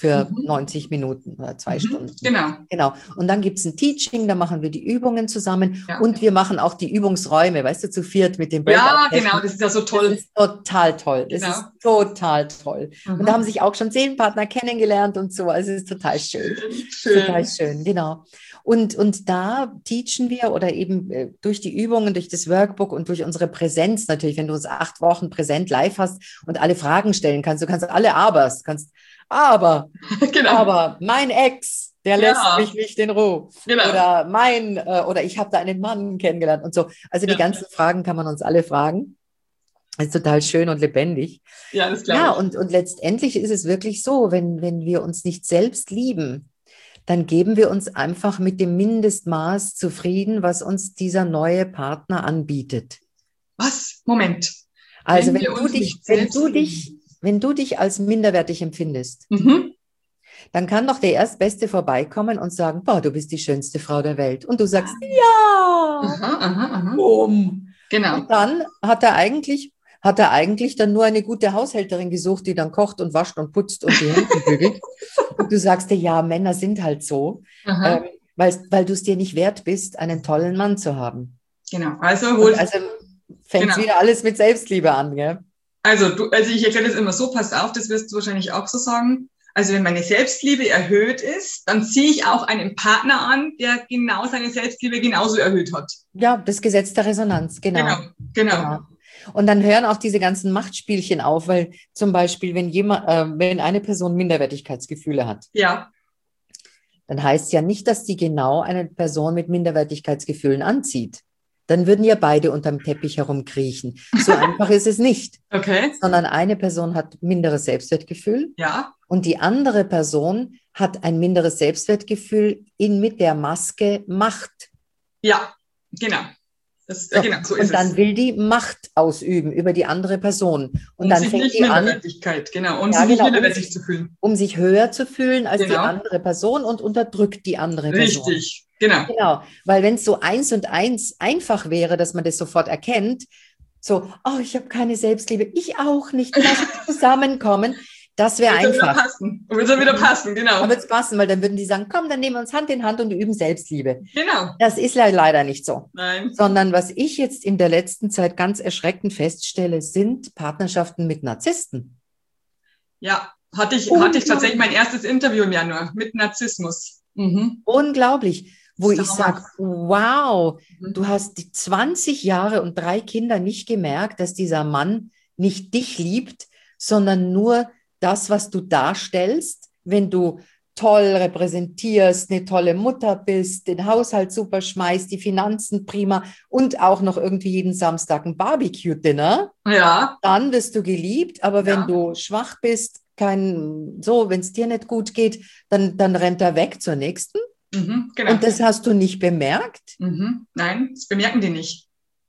[SPEAKER 2] für
[SPEAKER 1] Mhm.
[SPEAKER 2] neunzig Minuten oder zwei
[SPEAKER 1] Mhm.
[SPEAKER 2] Stunden.
[SPEAKER 1] Genau.
[SPEAKER 2] Genau. Und dann gibt es ein Teaching, da machen wir die Übungen zusammen
[SPEAKER 1] Ja.
[SPEAKER 2] und wir machen auch die Übungsräume, weißt du, zu viert mit dem
[SPEAKER 1] Ja,
[SPEAKER 2] Breakout-Session.
[SPEAKER 1] genau, das ist ja so
[SPEAKER 2] Das
[SPEAKER 1] toll.
[SPEAKER 2] ist total toll. Das
[SPEAKER 1] Genau.
[SPEAKER 2] ist total toll. Und
[SPEAKER 1] Mhm.
[SPEAKER 2] da haben sich auch schon Seelenpartner kennengelernt und so. Also es ist total schön.
[SPEAKER 1] Schön.
[SPEAKER 2] Total schön, genau. Und, und da teachen wir oder eben äh, durch die Übungen, durch das Workbook und durch unsere Präsenz natürlich, wenn du uns acht Wochen präsent live hast und alle Fragen stellen kannst, du kannst alle Abers, kannst aber,
[SPEAKER 1] Genau.
[SPEAKER 2] aber mein Ex, der
[SPEAKER 1] Ja.
[SPEAKER 2] lässt mich nicht in Ruhe.
[SPEAKER 1] Genau.
[SPEAKER 2] Oder mein, äh, oder ich habe da einen Mann kennengelernt und so. Also die
[SPEAKER 1] Ja.
[SPEAKER 2] ganzen Fragen kann man uns alle fragen. Das ist total schön und lebendig.
[SPEAKER 1] Ja, das glaube
[SPEAKER 2] Ja,
[SPEAKER 1] ich.
[SPEAKER 2] und, und letztendlich ist es wirklich so, wenn, wenn wir uns nicht selbst lieben, dann geben wir uns einfach mit dem Mindestmaß zufrieden, was uns dieser neue Partner anbietet.
[SPEAKER 1] Was? Moment.
[SPEAKER 2] Also
[SPEAKER 1] Wenn
[SPEAKER 2] wenn
[SPEAKER 1] wir
[SPEAKER 2] du
[SPEAKER 1] uns
[SPEAKER 2] dich,
[SPEAKER 1] nicht
[SPEAKER 2] wenn
[SPEAKER 1] selbst
[SPEAKER 2] du
[SPEAKER 1] lieben.
[SPEAKER 2] dich, wenn du dich als minderwertig empfindest,
[SPEAKER 1] Mhm.
[SPEAKER 2] dann kann doch der Erstbeste vorbeikommen und sagen, boah, du bist die schönste Frau der Welt. Und du sagst, ja,
[SPEAKER 1] Aha, aha, aha.
[SPEAKER 2] bumm.
[SPEAKER 1] Genau.
[SPEAKER 2] Und dann hat er eigentlich, hat er eigentlich dann nur eine gute Haushälterin gesucht, die dann kocht und wascht und putzt und die Hemden bügelt. Und du sagst dir, ja, Männer sind halt so,
[SPEAKER 1] Aha.
[SPEAKER 2] ähm, weil, weil du es dir nicht wert bist, einen tollen Mann zu haben.
[SPEAKER 1] Genau. Also
[SPEAKER 2] Und
[SPEAKER 1] holst
[SPEAKER 2] also fängt es
[SPEAKER 1] Genau.
[SPEAKER 2] wieder alles mit Selbstliebe an, gell?
[SPEAKER 1] Also, du, also ich erkläre das immer so, pass auf, das wirst du wahrscheinlich auch so sagen. Also wenn meine Selbstliebe erhöht ist, dann ziehe ich auch einen Partner an, der genau seine Selbstliebe genauso erhöht hat.
[SPEAKER 2] Ja, das Gesetz der Resonanz, genau.
[SPEAKER 1] Genau, genau.
[SPEAKER 2] Genau. Und dann hören auch diese ganzen Machtspielchen auf, weil zum Beispiel, wenn jemand, äh, wenn eine Person Minderwertigkeitsgefühle hat,
[SPEAKER 1] Ja,
[SPEAKER 2] dann heißt ja nicht, dass die genau eine Person mit Minderwertigkeitsgefühlen anzieht. Dann würden ja beide unterm Teppich herumkriechen. So einfach ist es nicht.
[SPEAKER 1] okay.
[SPEAKER 2] Sondern eine Person hat minderes Selbstwertgefühl
[SPEAKER 1] Ja,
[SPEAKER 2] und die andere Person hat ein minderes Selbstwertgefühl in mit der Maske Macht.
[SPEAKER 1] ja, genau. Das,
[SPEAKER 2] So,
[SPEAKER 1] genau, so ist
[SPEAKER 2] und dann
[SPEAKER 1] es.
[SPEAKER 2] will die Macht ausüben über die andere Person. Und,
[SPEAKER 1] Um
[SPEAKER 2] dann
[SPEAKER 1] sich
[SPEAKER 2] fängt
[SPEAKER 1] nicht
[SPEAKER 2] die an,
[SPEAKER 1] Minderwertigkeit, genau, um
[SPEAKER 2] ja,
[SPEAKER 1] sich nicht
[SPEAKER 2] genau, um
[SPEAKER 1] minderwertig
[SPEAKER 2] sich,
[SPEAKER 1] zu fühlen.
[SPEAKER 2] um sich höher zu fühlen als die
[SPEAKER 1] Genau.
[SPEAKER 2] andere Person und unterdrückt die andere Person.
[SPEAKER 1] Richtig, genau.
[SPEAKER 2] Genau, weil wenn es so eins und eins einfach wäre, dass man das sofort erkennt, so, oh, ich habe keine Selbstliebe, ich auch nicht, lass uns zusammenkommen, das wäre
[SPEAKER 1] Wird wieder
[SPEAKER 2] einfach.
[SPEAKER 1] passen. Wird dann wieder passen, genau.
[SPEAKER 2] Da wird es passen, weil dann würden die sagen, komm, dann nehmen wir uns Hand in Hand und üben Selbstliebe.
[SPEAKER 1] Genau.
[SPEAKER 2] Das ist le- leider nicht so.
[SPEAKER 1] Nein.
[SPEAKER 2] Sondern was ich jetzt in der letzten Zeit ganz erschreckend feststelle, sind Partnerschaften mit Narzissten.
[SPEAKER 1] Ja, hatte ich, hatte ich tatsächlich mein erstes Interview im Januar mit Narzissmus. Mhm.
[SPEAKER 2] Unglaublich, wo
[SPEAKER 1] Das
[SPEAKER 2] ich
[SPEAKER 1] ist
[SPEAKER 2] sage, wow,
[SPEAKER 1] Mhm.
[SPEAKER 2] du hast die zwanzig Jahre und drei Kinder nicht gemerkt, dass dieser Mann nicht dich liebt, sondern nur das, was du darstellst, wenn du toll repräsentierst, eine tolle Mutter bist, den Haushalt super schmeißt, die Finanzen prima und auch noch irgendwie jeden Samstag ein Barbecue-Dinner,
[SPEAKER 1] Ja,
[SPEAKER 2] dann wirst du geliebt, aber
[SPEAKER 1] Ja.
[SPEAKER 2] wenn du schwach bist, kein, so, wenn es dir nicht gut geht, dann, dann rennt er weg zur nächsten.
[SPEAKER 1] mhm. Genau.
[SPEAKER 2] Und das hast du nicht bemerkt?
[SPEAKER 1] Mhm. Nein, das bemerken die nicht.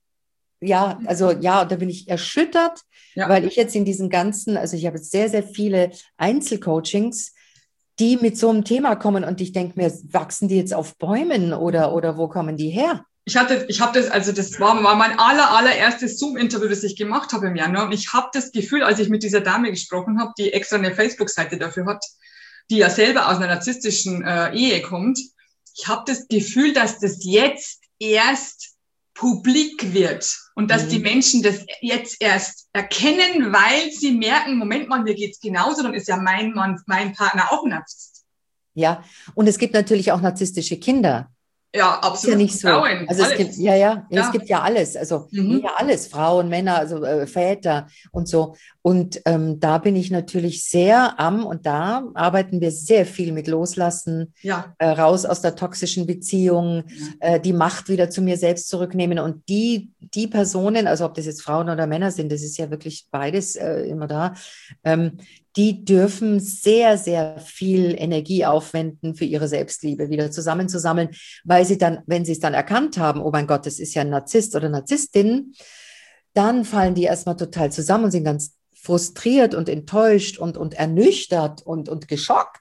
[SPEAKER 2] Ja, also ja, da bin ich erschüttert,
[SPEAKER 1] Ja.
[SPEAKER 2] weil ich jetzt in diesen ganzen, also ich habe jetzt sehr, sehr viele Einzelcoachings, die mit so einem Thema kommen und ich denke mir, wachsen die jetzt auf Bäumen oder, oder wo kommen die her?
[SPEAKER 1] Ich hatte, ich habe das, also das war, war mein aller, allererstes Zoom-Interview, das ich gemacht habe im Januar. Und ich habe das Gefühl, als ich mit dieser Dame gesprochen habe, die extra eine Facebook-Seite dafür hat, die ja selber aus einer narzisstischen äh, Ehe kommt, ich habe das Gefühl, dass das jetzt erst publik wird und dass
[SPEAKER 2] Mhm.
[SPEAKER 1] die Menschen das jetzt erst erkennen, weil sie merken, Moment mal, mir geht's genauso, dann ist ja mein Mann, mein Partner auch ein Narzisst.
[SPEAKER 2] Ja, und es gibt natürlich auch narzisstische Kinder.
[SPEAKER 1] Ja,
[SPEAKER 2] Ist ja
[SPEAKER 1] absolut.
[SPEAKER 2] nicht so.
[SPEAKER 1] Frauen,
[SPEAKER 2] Also es
[SPEAKER 1] alles.
[SPEAKER 2] gibt, ja, ja,
[SPEAKER 1] Ja.
[SPEAKER 2] es gibt ja alles. Also
[SPEAKER 1] Mhm.
[SPEAKER 2] ja, alles, Frauen, Männer, also äh, Väter und so. Und ähm, da bin ich natürlich sehr am und da arbeiten wir sehr viel mit Loslassen,
[SPEAKER 1] Ja,
[SPEAKER 2] äh, raus aus der toxischen Beziehung, äh, die Macht wieder zu mir selbst zurücknehmen. Und die, die Personen, also ob das jetzt Frauen oder Männer sind, das ist ja wirklich beides äh, immer da, ähm, die dürfen sehr, sehr viel Energie aufwenden für ihre Selbstliebe, wieder zusammenzusammeln, weil sie dann, wenn sie es dann erkannt haben, oh mein Gott, das ist ja ein Narzisst oder Narzisstin, dann fallen die erstmal total zusammen und sind ganz frustriert und enttäuscht und, und ernüchtert und, und geschockt,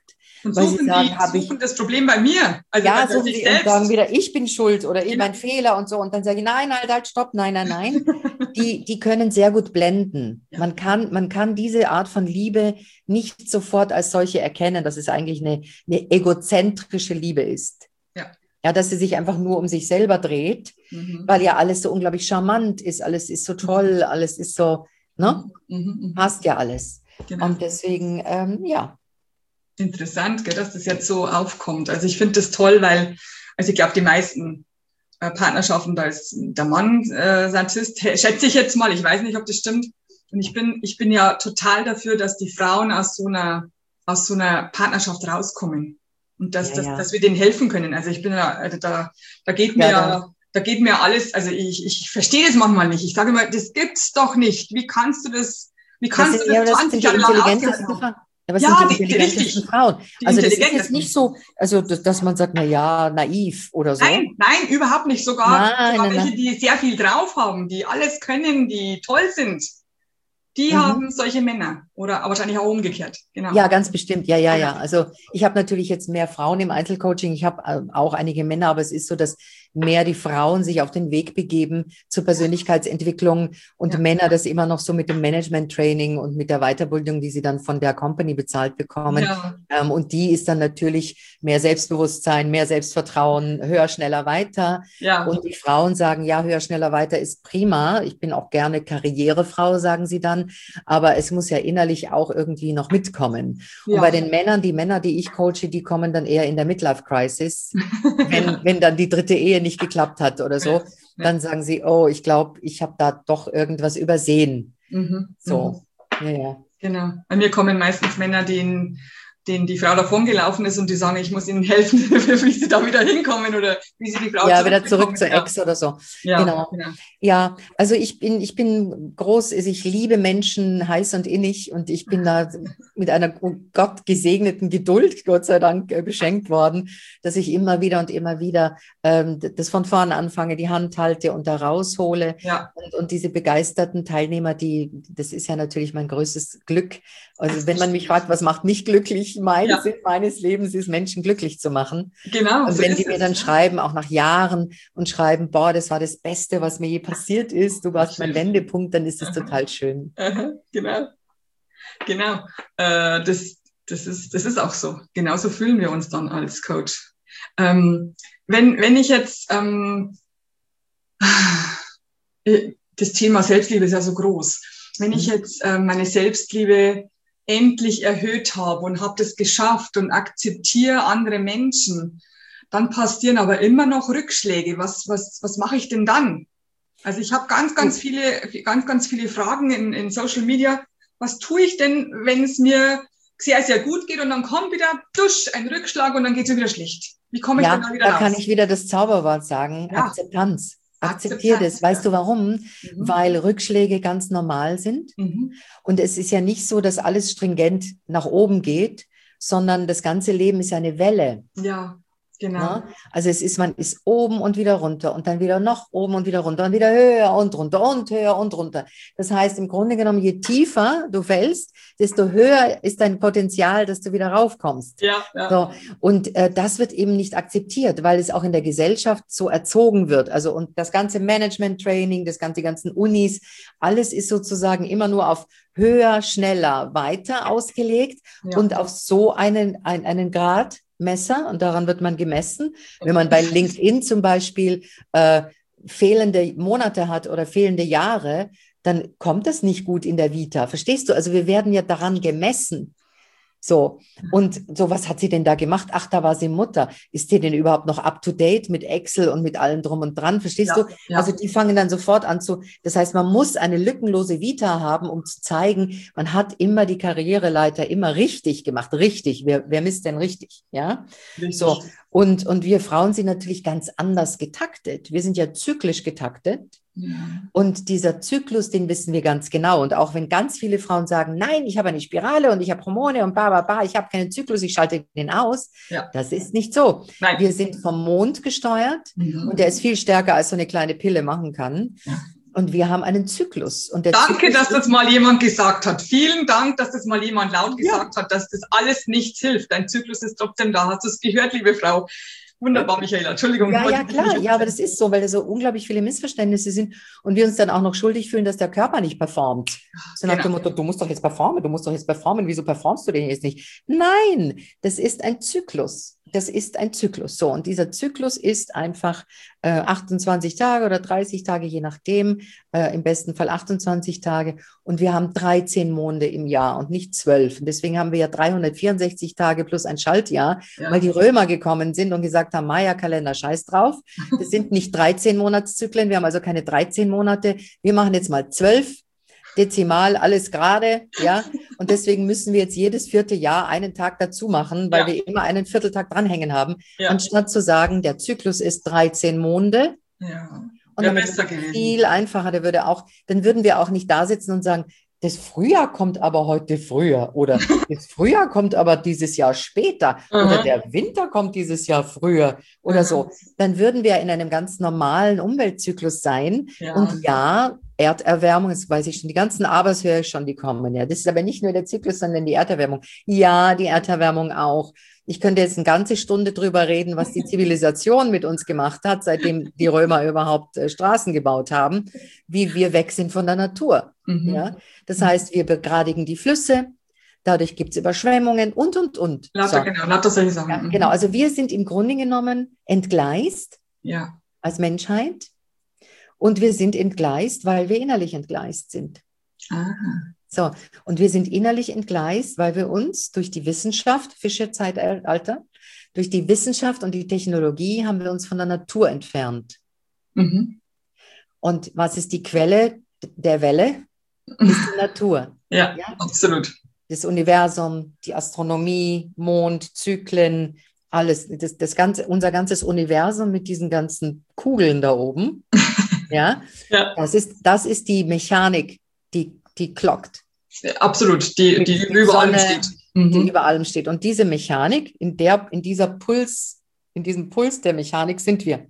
[SPEAKER 1] Und
[SPEAKER 2] weil
[SPEAKER 1] suchen,
[SPEAKER 2] sie sagen,
[SPEAKER 1] die,
[SPEAKER 2] habe ich
[SPEAKER 1] suchen das Problem bei mir. Also
[SPEAKER 2] ja,
[SPEAKER 1] bei
[SPEAKER 2] suchen
[SPEAKER 1] sich
[SPEAKER 2] sie und
[SPEAKER 1] selbst.
[SPEAKER 2] sagen wieder, ich bin schuld oder ich
[SPEAKER 1] Genau.
[SPEAKER 2] mein Fehler und so. Und dann sage ich, nein, halt, halt, stopp, nein, nein, nein. Die, die können sehr gut blenden.
[SPEAKER 1] Ja.
[SPEAKER 2] Man kann, man kann diese Art von Liebe nicht sofort als solche erkennen, dass es eigentlich eine, eine egozentrische Liebe ist.
[SPEAKER 1] Ja.
[SPEAKER 2] Ja, dass sie sich einfach nur um sich selber dreht,
[SPEAKER 1] Mhm.
[SPEAKER 2] weil ja alles so unglaublich charmant ist, alles ist so toll, alles ist so, ne?
[SPEAKER 1] Mhm. Mhm.
[SPEAKER 2] Passt ja alles.
[SPEAKER 1] Genau.
[SPEAKER 2] Und deswegen, ähm, ja.
[SPEAKER 1] Interessant, gell, dass das jetzt so aufkommt. Also ich finde das toll, weil, also ich glaube, die meisten äh, Partnerschaften, da ist der Mann äh, Narzisst, schätze ich jetzt mal, ich weiß nicht, ob das stimmt. Und ich bin, ich bin ja total dafür, dass die Frauen aus so einer, aus so einer Partnerschaft rauskommen und dass,
[SPEAKER 2] Ja,
[SPEAKER 1] dass,
[SPEAKER 2] ja.
[SPEAKER 1] dass wir denen helfen können. Also ich bin ja, also da, da geht mir,
[SPEAKER 2] Ja, da-
[SPEAKER 1] da geht mir alles, also ich, ich verstehe das manchmal nicht. Ich sage immer, das gibt's doch nicht. Wie kannst du das, wie
[SPEAKER 2] Das
[SPEAKER 1] kannst
[SPEAKER 2] sind,
[SPEAKER 1] du
[SPEAKER 2] ja,
[SPEAKER 1] das
[SPEAKER 2] das
[SPEAKER 1] zwanzig
[SPEAKER 2] sind die
[SPEAKER 1] Jahre lang
[SPEAKER 2] intelligentesten
[SPEAKER 1] ausgehalten haben?
[SPEAKER 2] Frauen. Ja, was
[SPEAKER 1] Ja,
[SPEAKER 2] sind die
[SPEAKER 1] die,
[SPEAKER 2] intelligentesten
[SPEAKER 1] richtig.
[SPEAKER 2] Frauen?
[SPEAKER 1] Die
[SPEAKER 2] Also das ist jetzt
[SPEAKER 1] intelligentesten.
[SPEAKER 2] nicht so, also dass, dass man sagt, na ja, naiv oder so.
[SPEAKER 1] Nein, nein, überhaupt nicht. Sogar,
[SPEAKER 2] Nein,
[SPEAKER 1] sogar
[SPEAKER 2] nein,
[SPEAKER 1] welche,
[SPEAKER 2] nein.
[SPEAKER 1] die sehr viel drauf haben, die alles können, die toll sind, die
[SPEAKER 2] Mhm.
[SPEAKER 1] haben solche Männer. Oder aber wahrscheinlich auch umgekehrt. Genau.
[SPEAKER 2] Ja, ganz bestimmt. Ja, ja,
[SPEAKER 1] Genau.
[SPEAKER 2] ja. Also ich habe natürlich jetzt mehr Frauen im Einzelcoaching. Ich habe äh, auch einige Männer, aber es ist so, dass mehr die Frauen sich auf den Weg begeben zur Persönlichkeitsentwicklung und
[SPEAKER 1] Ja.
[SPEAKER 2] Männer das immer noch so mit dem Management-Training und mit der Weiterbildung, die sie dann von der Company bezahlt bekommen.
[SPEAKER 1] Ja.
[SPEAKER 2] Ähm, und die ist dann natürlich mehr Selbstbewusstsein, mehr Selbstvertrauen, höher, schneller, weiter.
[SPEAKER 1] Ja.
[SPEAKER 2] Und die Frauen sagen, ja, höher, schneller, weiter ist prima. Ich bin auch gerne Karrierefrau, sagen sie dann. Aber es muss ja innerlich auch irgendwie noch mitkommen. Und
[SPEAKER 1] Ja.
[SPEAKER 2] bei den Männern, die Männer, die ich coache, die kommen dann eher in der Midlife-Crisis. Wenn,
[SPEAKER 1] Ja.
[SPEAKER 2] wenn dann die dritte Ehe nicht geklappt hat oder so,
[SPEAKER 1] Ja. Ja.
[SPEAKER 2] dann sagen sie, oh, ich glaube, ich habe da doch irgendwas übersehen.
[SPEAKER 1] Mhm.
[SPEAKER 2] So, ja, ja.
[SPEAKER 1] Genau. Bei mir kommen meistens Männer, denen, denen die Frau davon gelaufen ist und die sagen, ich muss ihnen helfen, wie sie da wieder hinkommen oder wie sie die Frau
[SPEAKER 2] Ja, wieder zurück
[SPEAKER 1] zurückbekommen.
[SPEAKER 2] zur
[SPEAKER 1] Ja.
[SPEAKER 2] Ex oder so.
[SPEAKER 1] Ja,
[SPEAKER 2] Genau.
[SPEAKER 1] genau.
[SPEAKER 2] Ja, also ich bin, ich bin groß, also ich liebe Menschen heiß und innig und ich bin da mit einer Gott gesegneten Geduld, Gott sei Dank, äh, beschenkt worden, dass ich immer wieder und immer wieder ähm, das von vorn anfange, die Hand halte und da raushole.
[SPEAKER 1] Ja.
[SPEAKER 2] Und, und diese begeisterten Teilnehmer, die, das ist ja natürlich mein größtes Glück. Also wenn man mich fragt, was macht mich glücklich, mein
[SPEAKER 1] Ja.
[SPEAKER 2] Sinn meines Lebens ist, Menschen glücklich zu machen.
[SPEAKER 1] Genau.
[SPEAKER 2] Und
[SPEAKER 1] so
[SPEAKER 2] wenn
[SPEAKER 1] ist
[SPEAKER 2] die mir
[SPEAKER 1] es,
[SPEAKER 2] dann
[SPEAKER 1] ja.
[SPEAKER 2] schreiben, auch nach Jahren und schreiben, boah, das war das Beste, was mir je passiert ist, du warst mein Wendepunkt, dann ist es total schön.
[SPEAKER 1] Aha, genau. Genau. Äh, das, das, ist, das ist auch so. Genauso fühlen wir uns dann als Coach. Ähm, wenn, wenn ich jetzt, ähm, das Thema Selbstliebe ist ja so groß. Wenn ich jetzt äh, meine Selbstliebe endlich erhöht habe und habe das geschafft und akzeptiere andere Menschen, dann passieren aber immer noch Rückschläge. Was, was, was mache ich denn dann? Also ich habe ganz, ganz viele, ganz, ganz viele Fragen in, in Social Media. Was tue ich denn, wenn es mir sehr, sehr gut geht und dann kommt wieder dusch, ein Rückschlag und dann geht es mir wieder schlecht? Wie komme ich
[SPEAKER 2] Ja,
[SPEAKER 1] denn da wieder
[SPEAKER 2] da
[SPEAKER 1] raus?
[SPEAKER 2] kann ich wieder das Zauberwort sagen,
[SPEAKER 1] Ja.
[SPEAKER 2] Akzeptanz. Akzeptiere
[SPEAKER 1] Akzeptanz,
[SPEAKER 2] das. Weißt
[SPEAKER 1] ja.
[SPEAKER 2] du warum?
[SPEAKER 1] Mhm.
[SPEAKER 2] Weil Rückschläge ganz normal sind.
[SPEAKER 1] Mhm.
[SPEAKER 2] Und es ist ja nicht so, dass alles stringent nach oben geht, sondern das ganze Leben ist eine Welle.
[SPEAKER 1] Ja, genau.
[SPEAKER 2] Ne? Also es ist, man ist oben und wieder runter und dann wieder noch oben und wieder runter und wieder höher und runter und höher und runter. Das heißt im Grunde genommen, je tiefer du fällst, desto höher ist dein Potenzial, dass du wieder raufkommst.
[SPEAKER 1] Ja, ja.
[SPEAKER 2] So, und äh, das wird eben nicht akzeptiert, weil es auch in der Gesellschaft so erzogen wird. Also und das ganze Management-Training, das ganze, die ganzen Unis, alles ist sozusagen immer nur auf höher, schneller, weiter ausgelegt
[SPEAKER 1] Ja.
[SPEAKER 2] und auf so einen, ein, einen Grad Messer und daran wird man gemessen. Wenn man bei LinkedIn zum Beispiel äh, fehlende Monate hat oder fehlende Jahre, dann kommt das nicht gut in der Vita. Verstehst du? Also wir werden ja daran gemessen. So, und so, was hat sie denn da gemacht? Ach, da war sie Mutter. Ist sie denn überhaupt noch up to date mit Excel und mit allem drum und dran? Verstehst
[SPEAKER 1] Ja,
[SPEAKER 2] du?
[SPEAKER 1] ja.
[SPEAKER 2] Also die fangen dann sofort an zu, das heißt, man muss eine lückenlose Vita haben, um zu zeigen, man hat immer die Karriereleiter immer richtig gemacht. Richtig. Wer, wer misst denn richtig? Ja.
[SPEAKER 1] Richtig.
[SPEAKER 2] So. Und, und wir Frauen sind natürlich ganz anders getaktet. Wir sind ja zyklisch getaktet.
[SPEAKER 1] Ja.
[SPEAKER 2] Und dieser Zyklus, den wissen wir ganz genau. Und auch wenn ganz viele Frauen sagen, nein, ich habe eine Spirale und ich habe Hormone und ba, ba, ba, ich habe keinen Zyklus, ich schalte den aus.
[SPEAKER 1] Ja.
[SPEAKER 2] Das ist nicht so.
[SPEAKER 1] Nein.
[SPEAKER 2] Wir sind vom Mond gesteuert
[SPEAKER 1] Mhm.
[SPEAKER 2] und der ist viel stärker, als so eine kleine Pille machen kann.
[SPEAKER 1] Ja.
[SPEAKER 2] Und wir haben einen Zyklus. Und der
[SPEAKER 1] Danke,
[SPEAKER 2] Zyklus
[SPEAKER 1] dass das mal jemand gesagt hat. Vielen Dank, dass das mal jemand laut
[SPEAKER 2] Ja.
[SPEAKER 1] gesagt hat, dass das alles nichts hilft. Dein Zyklus ist trotzdem da. Hast du es gehört, liebe Frau? Wunderbar, Michaela. Entschuldigung.
[SPEAKER 2] Ja,
[SPEAKER 1] wollte
[SPEAKER 2] ja,
[SPEAKER 1] dich
[SPEAKER 2] klar.
[SPEAKER 1] nicht
[SPEAKER 2] Ja, aber das ist so, weil da so unglaublich viele Missverständnisse sind und wir uns dann auch noch schuldig fühlen, dass der Körper nicht performt. So nach
[SPEAKER 1] Genau.
[SPEAKER 2] dem Motto, du musst doch jetzt performen, du musst doch jetzt performen. Wieso performst du denn jetzt nicht? Nein, das ist ein Zyklus. Das ist ein Zyklus. So, und dieser Zyklus ist einfach äh, achtundzwanzig Tage oder dreißig Tage, je nachdem, äh, im besten Fall achtundzwanzig Tage. Und wir haben dreizehn Monate im Jahr und nicht zwölf. Und deswegen haben wir ja dreihundertvierundsechzig Tage plus ein Schaltjahr,
[SPEAKER 1] Ja.
[SPEAKER 2] weil die Römer gekommen sind und gesagt haben, Maya-Kalender, scheiß drauf. Das sind nicht dreizehn Monatszyklen, wir haben also keine dreizehn Monate. Wir machen jetzt mal zwölf. Dezimal, alles gerade, ja. Und deswegen müssen wir jetzt jedes vierte Jahr einen Tag dazu machen, weil
[SPEAKER 1] Ja.
[SPEAKER 2] wir immer einen Vierteltag dranhängen haben,
[SPEAKER 1] Ja.
[SPEAKER 2] anstatt zu sagen, der Zyklus ist dreizehn Monate.
[SPEAKER 1] Ja.
[SPEAKER 2] Und
[SPEAKER 1] Wäre
[SPEAKER 2] damit
[SPEAKER 1] besser
[SPEAKER 2] ist es
[SPEAKER 1] gewesen.
[SPEAKER 2] viel einfacher. Der würde auch, dann würden wir auch nicht da sitzen und sagen, das Frühjahr kommt aber heute früher oder das Frühjahr kommt aber dieses Jahr später oder
[SPEAKER 1] Aha.
[SPEAKER 2] der Winter kommt dieses Jahr früher oder
[SPEAKER 1] Aha.
[SPEAKER 2] so. Dann würden wir in einem ganz normalen Umweltzyklus sein.
[SPEAKER 1] Ja.
[SPEAKER 2] Und ja, Erderwärmung, das weiß ich schon, die ganzen Abers höre ich schon, die kommen. Ja, das ist aber nicht nur der Zyklus, sondern die Erderwärmung. Ja, die Erderwärmung auch. Ich könnte jetzt eine ganze Stunde drüber reden, was die Zivilisation mit uns gemacht hat, seitdem die Römer überhaupt äh, Straßen gebaut haben, wie wir weg sind von der Natur.
[SPEAKER 1] Mhm.
[SPEAKER 2] Ja? Das heißt, wir begradigen die Flüsse, dadurch gibt es Überschwemmungen und, und, und.
[SPEAKER 1] Lauter,
[SPEAKER 2] So.
[SPEAKER 1] genau, lauter solche Sachen.
[SPEAKER 2] Ja,
[SPEAKER 1] Mhm.
[SPEAKER 2] genau, also wir sind im Grunde genommen entgleist
[SPEAKER 1] Ja.
[SPEAKER 2] als Menschheit und wir sind entgleist, weil wir innerlich entgleist sind.
[SPEAKER 1] Aha.
[SPEAKER 2] So, und wir sind innerlich entgleist, weil wir uns durch die Wissenschaft, Fischer-Zeitalter, durch die Wissenschaft und die Technologie haben wir uns von der Natur entfernt.
[SPEAKER 1] Mhm.
[SPEAKER 2] Und was ist die Quelle der Welle? Ist die Natur.
[SPEAKER 1] Ja,
[SPEAKER 2] Ja?
[SPEAKER 1] absolut.
[SPEAKER 2] Das Universum, die Astronomie, Mond, Zyklen, alles, das, das ganze, unser ganzes Universum mit diesen ganzen Kugeln da oben, ja,
[SPEAKER 1] Ja,
[SPEAKER 2] das ist, das ist die Mechanik, die, die klockt,
[SPEAKER 1] absolut. Die, die,
[SPEAKER 2] Die
[SPEAKER 1] über allem
[SPEAKER 2] Sonne,
[SPEAKER 1] steht.
[SPEAKER 2] die
[SPEAKER 1] Mhm.
[SPEAKER 2] über allem steht. Und diese Mechanik, in der, in dieser Puls, in diesem Puls der Mechanik sind wir.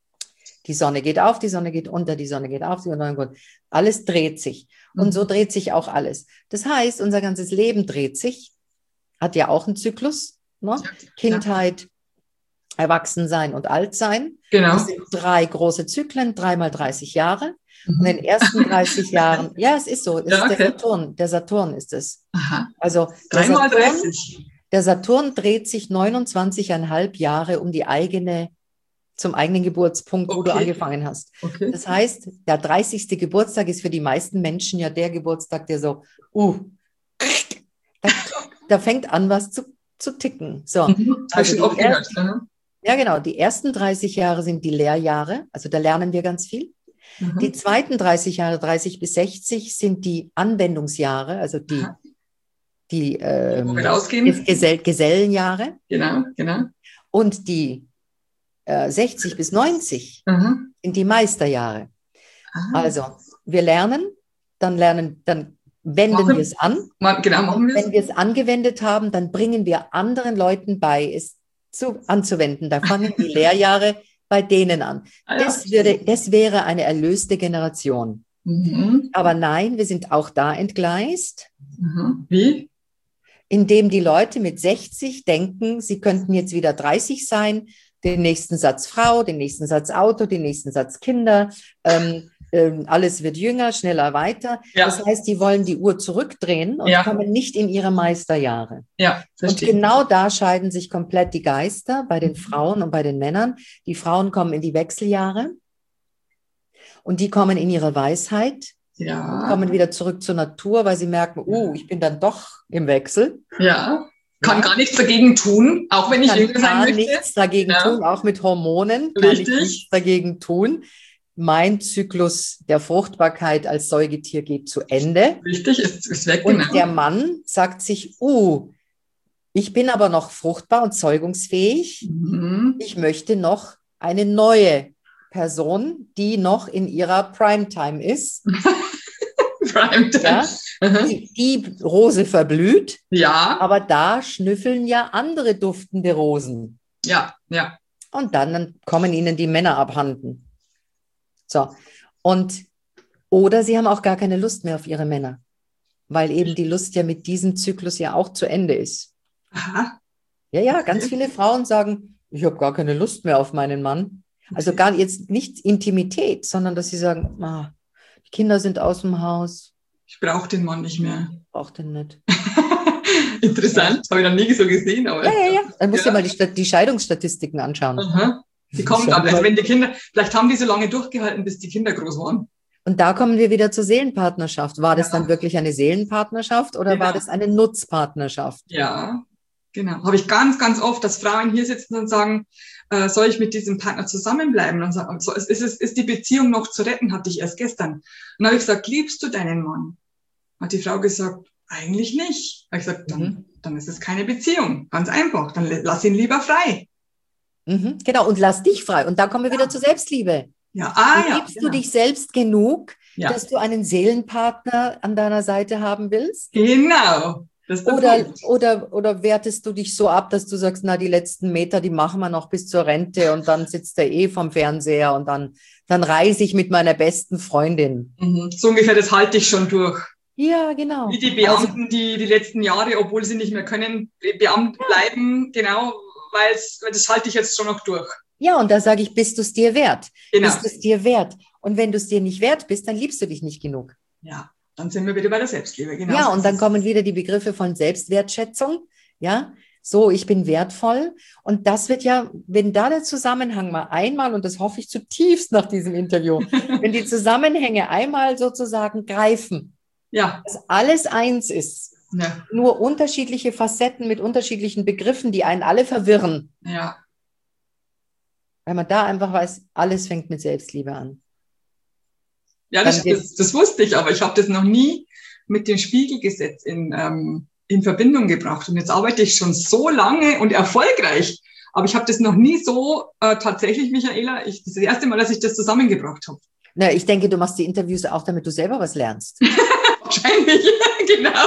[SPEAKER 2] Die Sonne geht auf, die Sonne geht unter, die Sonne geht auf, die Sonne geht unter. Alles dreht sich. Und so dreht sich auch alles. Das heißt, unser ganzes Leben dreht sich, hat ja auch einen Zyklus. Ne?
[SPEAKER 1] Ja,
[SPEAKER 2] Kindheit, Erwachsensein und Altsein.
[SPEAKER 1] Genau.
[SPEAKER 2] Das sind drei große Zyklen, dreimal dreißig Jahre. Und in
[SPEAKER 1] Mhm.
[SPEAKER 2] den ersten dreißig Jahren, ja, es ist so, es
[SPEAKER 1] Ja,
[SPEAKER 2] ist der
[SPEAKER 1] okay.
[SPEAKER 2] Saturn, der Saturn ist es.
[SPEAKER 1] Aha.
[SPEAKER 2] Also der
[SPEAKER 1] Dreimal
[SPEAKER 2] Saturn,
[SPEAKER 1] dreißig.
[SPEAKER 2] der Saturn dreht sich neunundzwanzig Komma fünf Jahre um die eigene, zum eigenen Geburtspunkt, wo du
[SPEAKER 1] Okay.
[SPEAKER 2] angefangen hast.
[SPEAKER 1] Okay.
[SPEAKER 2] Das heißt, der dreißigste Geburtstag ist für die meisten Menschen ja der Geburtstag, der so, uh, da, da fängt an, was zu, zu ticken. So,
[SPEAKER 1] Mhm. Habe ich
[SPEAKER 2] also
[SPEAKER 1] schon oft
[SPEAKER 2] die
[SPEAKER 1] gehört.
[SPEAKER 2] ersten,
[SPEAKER 1] Aha.
[SPEAKER 2] ja genau, die ersten dreißig Jahre sind die Lehrjahre, also da lernen wir ganz viel.
[SPEAKER 1] Mhm.
[SPEAKER 2] Die zweiten dreißig Jahre, dreißig bis sechzig, sind die Anwendungsjahre, also die,
[SPEAKER 1] Aha.
[SPEAKER 2] die
[SPEAKER 1] Wo
[SPEAKER 2] ähm,
[SPEAKER 1] wir rausgehen.
[SPEAKER 2] Gesell Gesellenjahre.
[SPEAKER 1] Genau, genau.
[SPEAKER 2] Und die äh, sechzig bis neunzig
[SPEAKER 1] Mhm.
[SPEAKER 2] sind die Meisterjahre.
[SPEAKER 1] Ah.
[SPEAKER 2] Also, wir lernen, dann lernen, dann wenden
[SPEAKER 1] Machen-
[SPEAKER 2] wir es an.
[SPEAKER 1] Mal, genau, machen wir
[SPEAKER 2] Wenn
[SPEAKER 1] es.
[SPEAKER 2] wir es angewendet haben, dann bringen wir anderen Leuten bei, es zu, anzuwenden. Da fangen die Lehrjahre bei denen an.
[SPEAKER 1] Ah, ja.
[SPEAKER 2] Das, würde, das wäre eine erlöste Generation.
[SPEAKER 1] Mhm.
[SPEAKER 2] Aber nein, wir sind auch da entgleist,
[SPEAKER 1] Mhm. Wie?
[SPEAKER 2] indem die Leute mit sechzig denken, sie könnten jetzt wieder dreißig sein, den nächsten Satz Frau, den nächsten Satz Auto, den nächsten Satz Kinder, ähm, ähm, alles wird jünger, schneller, weiter.
[SPEAKER 1] Ja.
[SPEAKER 2] Das heißt, die wollen die Uhr zurückdrehen und
[SPEAKER 1] Ja.
[SPEAKER 2] kommen nicht in ihre Meisterjahre.
[SPEAKER 1] Ja,
[SPEAKER 2] Und
[SPEAKER 1] verstehe.
[SPEAKER 2] genau da scheiden sich komplett die Geister bei den Frauen und bei den Männern. Die Frauen kommen in die Wechseljahre und die kommen in ihre Weisheit,
[SPEAKER 1] Ja.
[SPEAKER 2] kommen wieder zurück zur Natur, weil sie merken, uh, ich bin dann doch im Wechsel.
[SPEAKER 1] Ja. Kann
[SPEAKER 2] Ja.
[SPEAKER 1] gar nichts dagegen tun, auch wenn ich
[SPEAKER 2] Kann
[SPEAKER 1] jünger sein
[SPEAKER 2] gar
[SPEAKER 1] möchte.
[SPEAKER 2] nichts dagegen
[SPEAKER 1] Ja.
[SPEAKER 2] tun, auch mit Hormonen kann
[SPEAKER 1] Richtig.
[SPEAKER 2] ich nichts dagegen tun. Mein Zyklus der Fruchtbarkeit als Säugetier geht zu Ende.
[SPEAKER 1] Richtig, ist, ist weg,
[SPEAKER 2] Und
[SPEAKER 1] genau.
[SPEAKER 2] der Mann sagt sich, uh, ich bin aber noch fruchtbar und zeugungsfähig.
[SPEAKER 1] Mhm.
[SPEAKER 2] Ich möchte noch eine neue Person, die noch in ihrer Primetime ist.
[SPEAKER 1] Primetime.
[SPEAKER 2] Ja?
[SPEAKER 1] Mhm.
[SPEAKER 2] Die, die Rose verblüht,
[SPEAKER 1] Ja,
[SPEAKER 2] aber da schnüffeln ja andere duftende Rosen.
[SPEAKER 1] ja, ja.
[SPEAKER 2] Und dann kommen ihnen die Männer abhanden. So, und Oder sie haben auch gar keine Lust mehr auf ihre Männer, weil eben die Lust ja mit diesem Zyklus ja auch zu Ende ist.
[SPEAKER 1] Aha.
[SPEAKER 2] Ja, ja,
[SPEAKER 1] Okay.
[SPEAKER 2] ganz viele Frauen sagen, ich habe gar keine Lust mehr auf meinen Mann. Also
[SPEAKER 1] Okay.
[SPEAKER 2] gar jetzt nicht Intimität, sondern dass sie sagen, ah, die Kinder sind aus dem Haus.
[SPEAKER 1] Ich brauche den Mann nicht mehr.
[SPEAKER 2] Ich brauche den nicht.
[SPEAKER 1] Interessant, habe ich noch nie so gesehen. Aber
[SPEAKER 2] Ja, ja, ja. Dann musst du
[SPEAKER 1] ja.
[SPEAKER 2] dir mal die, Stat- die Scheidungsstatistiken anschauen.
[SPEAKER 1] Aha. Die kommen dann, also wenn die Kinder, vielleicht haben die so lange durchgehalten, bis die Kinder groß waren.
[SPEAKER 2] Und da kommen wir wieder zur Seelenpartnerschaft. War das
[SPEAKER 1] Ja.
[SPEAKER 2] dann wirklich eine Seelenpartnerschaft oder
[SPEAKER 1] Genau.
[SPEAKER 2] war das eine Nutzpartnerschaft?
[SPEAKER 1] Ja, genau. Habe ich ganz, ganz oft, dass Frauen hier sitzen und sagen, äh, soll ich mit diesem Partner zusammenbleiben? Und sagen, so, ist, ist, ist die Beziehung noch zu retten? Hatte ich erst gestern. Und dann habe ich gesagt, liebst du deinen Mann? Hat die Frau gesagt, eigentlich nicht. Habe ich gesagt, dann,
[SPEAKER 2] Mhm.
[SPEAKER 1] dann ist es keine Beziehung. Ganz einfach. Dann lass ihn lieber frei.
[SPEAKER 2] Mhm, genau, und lass dich frei. Und da kommen wir
[SPEAKER 1] Ja.
[SPEAKER 2] wieder zur Selbstliebe.
[SPEAKER 1] Ja, ah ja.
[SPEAKER 2] Liebst
[SPEAKER 1] Genau.
[SPEAKER 2] du dich selbst genug,
[SPEAKER 1] Ja.
[SPEAKER 2] dass du einen Seelenpartner an deiner Seite haben willst?
[SPEAKER 1] Genau. Das ist der
[SPEAKER 2] Oder,
[SPEAKER 1] Punkt.
[SPEAKER 2] oder, oder wertest du dich so ab, dass du sagst, na, die letzten Meter, die machen wir noch bis zur Rente und dann sitzt er eh vom Fernseher und dann, dann reise ich mit meiner besten Freundin.
[SPEAKER 1] Mhm. So ungefähr, das halte ich schon durch.
[SPEAKER 2] Ja, genau.
[SPEAKER 1] Wie die
[SPEAKER 2] Also,
[SPEAKER 1] Beamten, die die letzten Jahre, obwohl sie nicht mehr können, Beamt bleiben, genau, weil's, weil das halte ich jetzt schon noch durch.
[SPEAKER 2] ja, und da sage ich, bist du es dir wert?
[SPEAKER 1] Genau.
[SPEAKER 2] Bist du es dir wert? Und wenn du es dir nicht wert bist, dann liebst du dich nicht genug.
[SPEAKER 1] Ja, dann sind wir wieder bei der Selbstliebe. Genau
[SPEAKER 2] Ja,
[SPEAKER 1] so
[SPEAKER 2] und
[SPEAKER 1] ist
[SPEAKER 2] dann
[SPEAKER 1] es.
[SPEAKER 2] kommen wieder die Begriffe von Selbstwertschätzung. Ja, so, ich bin wertvoll. Und das wird ja, wenn da der Zusammenhang mal einmal, und das hoffe ich zutiefst nach diesem Interview, wenn die Zusammenhänge einmal sozusagen greifen,
[SPEAKER 1] Ja,
[SPEAKER 2] dass alles eins ist,
[SPEAKER 1] ja,
[SPEAKER 2] nur unterschiedliche Facetten mit unterschiedlichen Begriffen, die einen alle verwirren,
[SPEAKER 1] ja.
[SPEAKER 2] weil man da einfach weiß, alles fängt mit Selbstliebe an.
[SPEAKER 1] Ja, das,
[SPEAKER 2] Dann geht-
[SPEAKER 1] das, das wusste ich, aber ich habe das noch nie mit dem Spiegelgesetz in, ähm, in Verbindung gebracht. Und jetzt arbeite ich schon so lange und erfolgreich, aber ich habe das noch nie so äh, tatsächlich, Michaela, ich, das ist das erste Mal, dass ich das zusammengebracht habe.
[SPEAKER 2] Na, ich denke, du machst die Interviews auch, damit du selber was lernst.
[SPEAKER 1] Wahrscheinlich, genau.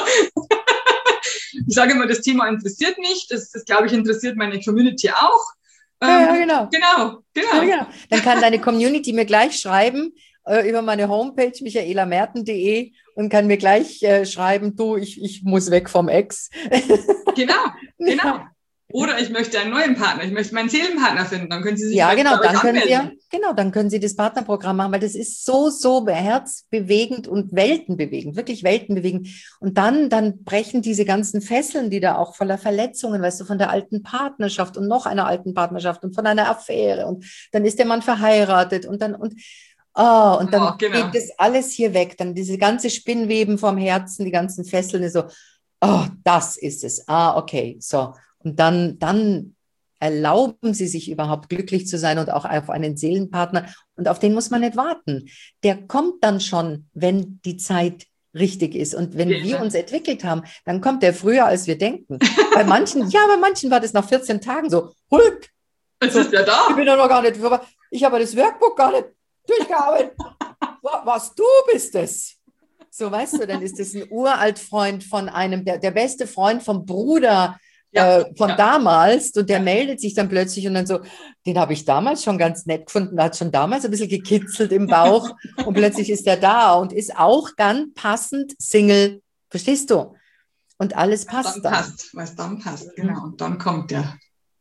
[SPEAKER 1] Ich sage immer, das Thema interessiert mich, das, das glaube ich, interessiert meine Community auch.
[SPEAKER 2] Ja, ja,
[SPEAKER 1] Ähm,
[SPEAKER 2] genau.
[SPEAKER 1] Genau, genau.
[SPEAKER 2] Ja, genau. Dann kann deine Community mir gleich schreiben äh, über meine Homepage michaela merten punkt de und kann mir gleich äh, schreiben, du, ich, ich muss weg vom Ex.
[SPEAKER 1] Genau, genau. Oder ich möchte einen neuen Partner, ich möchte meinen Seelenpartner finden, dann können Sie sich
[SPEAKER 2] Ja,
[SPEAKER 1] vielleicht
[SPEAKER 2] genau,
[SPEAKER 1] bei euch
[SPEAKER 2] dann können
[SPEAKER 1] anmelden.
[SPEAKER 2] wir, genau, dann können Sie das Partnerprogramm machen, weil das ist so, so herzbewegend und weltenbewegend, wirklich weltenbewegend. Und dann, dann brechen diese ganzen Fesseln, die da auch voller Verletzungen, weißt du, von der alten Partnerschaft und noch einer alten Partnerschaft und von einer Affäre und dann ist der Mann verheiratet und dann, und, oh, und dann
[SPEAKER 1] Ja, genau.
[SPEAKER 2] geht das alles hier weg, dann diese ganze Spinnweben vom Herzen, die ganzen Fesseln, ist so, oh, das ist es, ah, okay, so. Und dann, dann erlauben sie sich überhaupt glücklich zu sein und auch auf einen Seelenpartner. Und auf den muss man nicht warten. Der kommt dann schon, wenn die Zeit richtig ist. Und wenn
[SPEAKER 1] Ja.
[SPEAKER 2] wir uns entwickelt haben, dann kommt der früher, als wir denken. Bei manchen, ja, bei manchen war das nach vierzehn Tagen so, Hulk,
[SPEAKER 1] Jetzt
[SPEAKER 2] so,
[SPEAKER 1] ist er
[SPEAKER 2] ich
[SPEAKER 1] da.
[SPEAKER 2] bin ja noch gar nicht, ich habe das Workbook gar nicht durchgearbeitet. Was, du bist es? So, weißt du, dann ist das ein Uraltfreund von einem, der, der beste Freund vom Bruder,
[SPEAKER 1] Ja,
[SPEAKER 2] äh, von
[SPEAKER 1] ja.
[SPEAKER 2] damals, und der
[SPEAKER 1] Ja.
[SPEAKER 2] meldet sich dann plötzlich und dann so, den habe ich damals schon ganz nett gefunden, hat schon damals ein bisschen gekitzelt im Bauch und plötzlich ist er da und ist auch dann passend Single, verstehst du? Und alles passt
[SPEAKER 1] Dann
[SPEAKER 2] dann.
[SPEAKER 1] passt, was dann passt, genau. Und dann kommt der.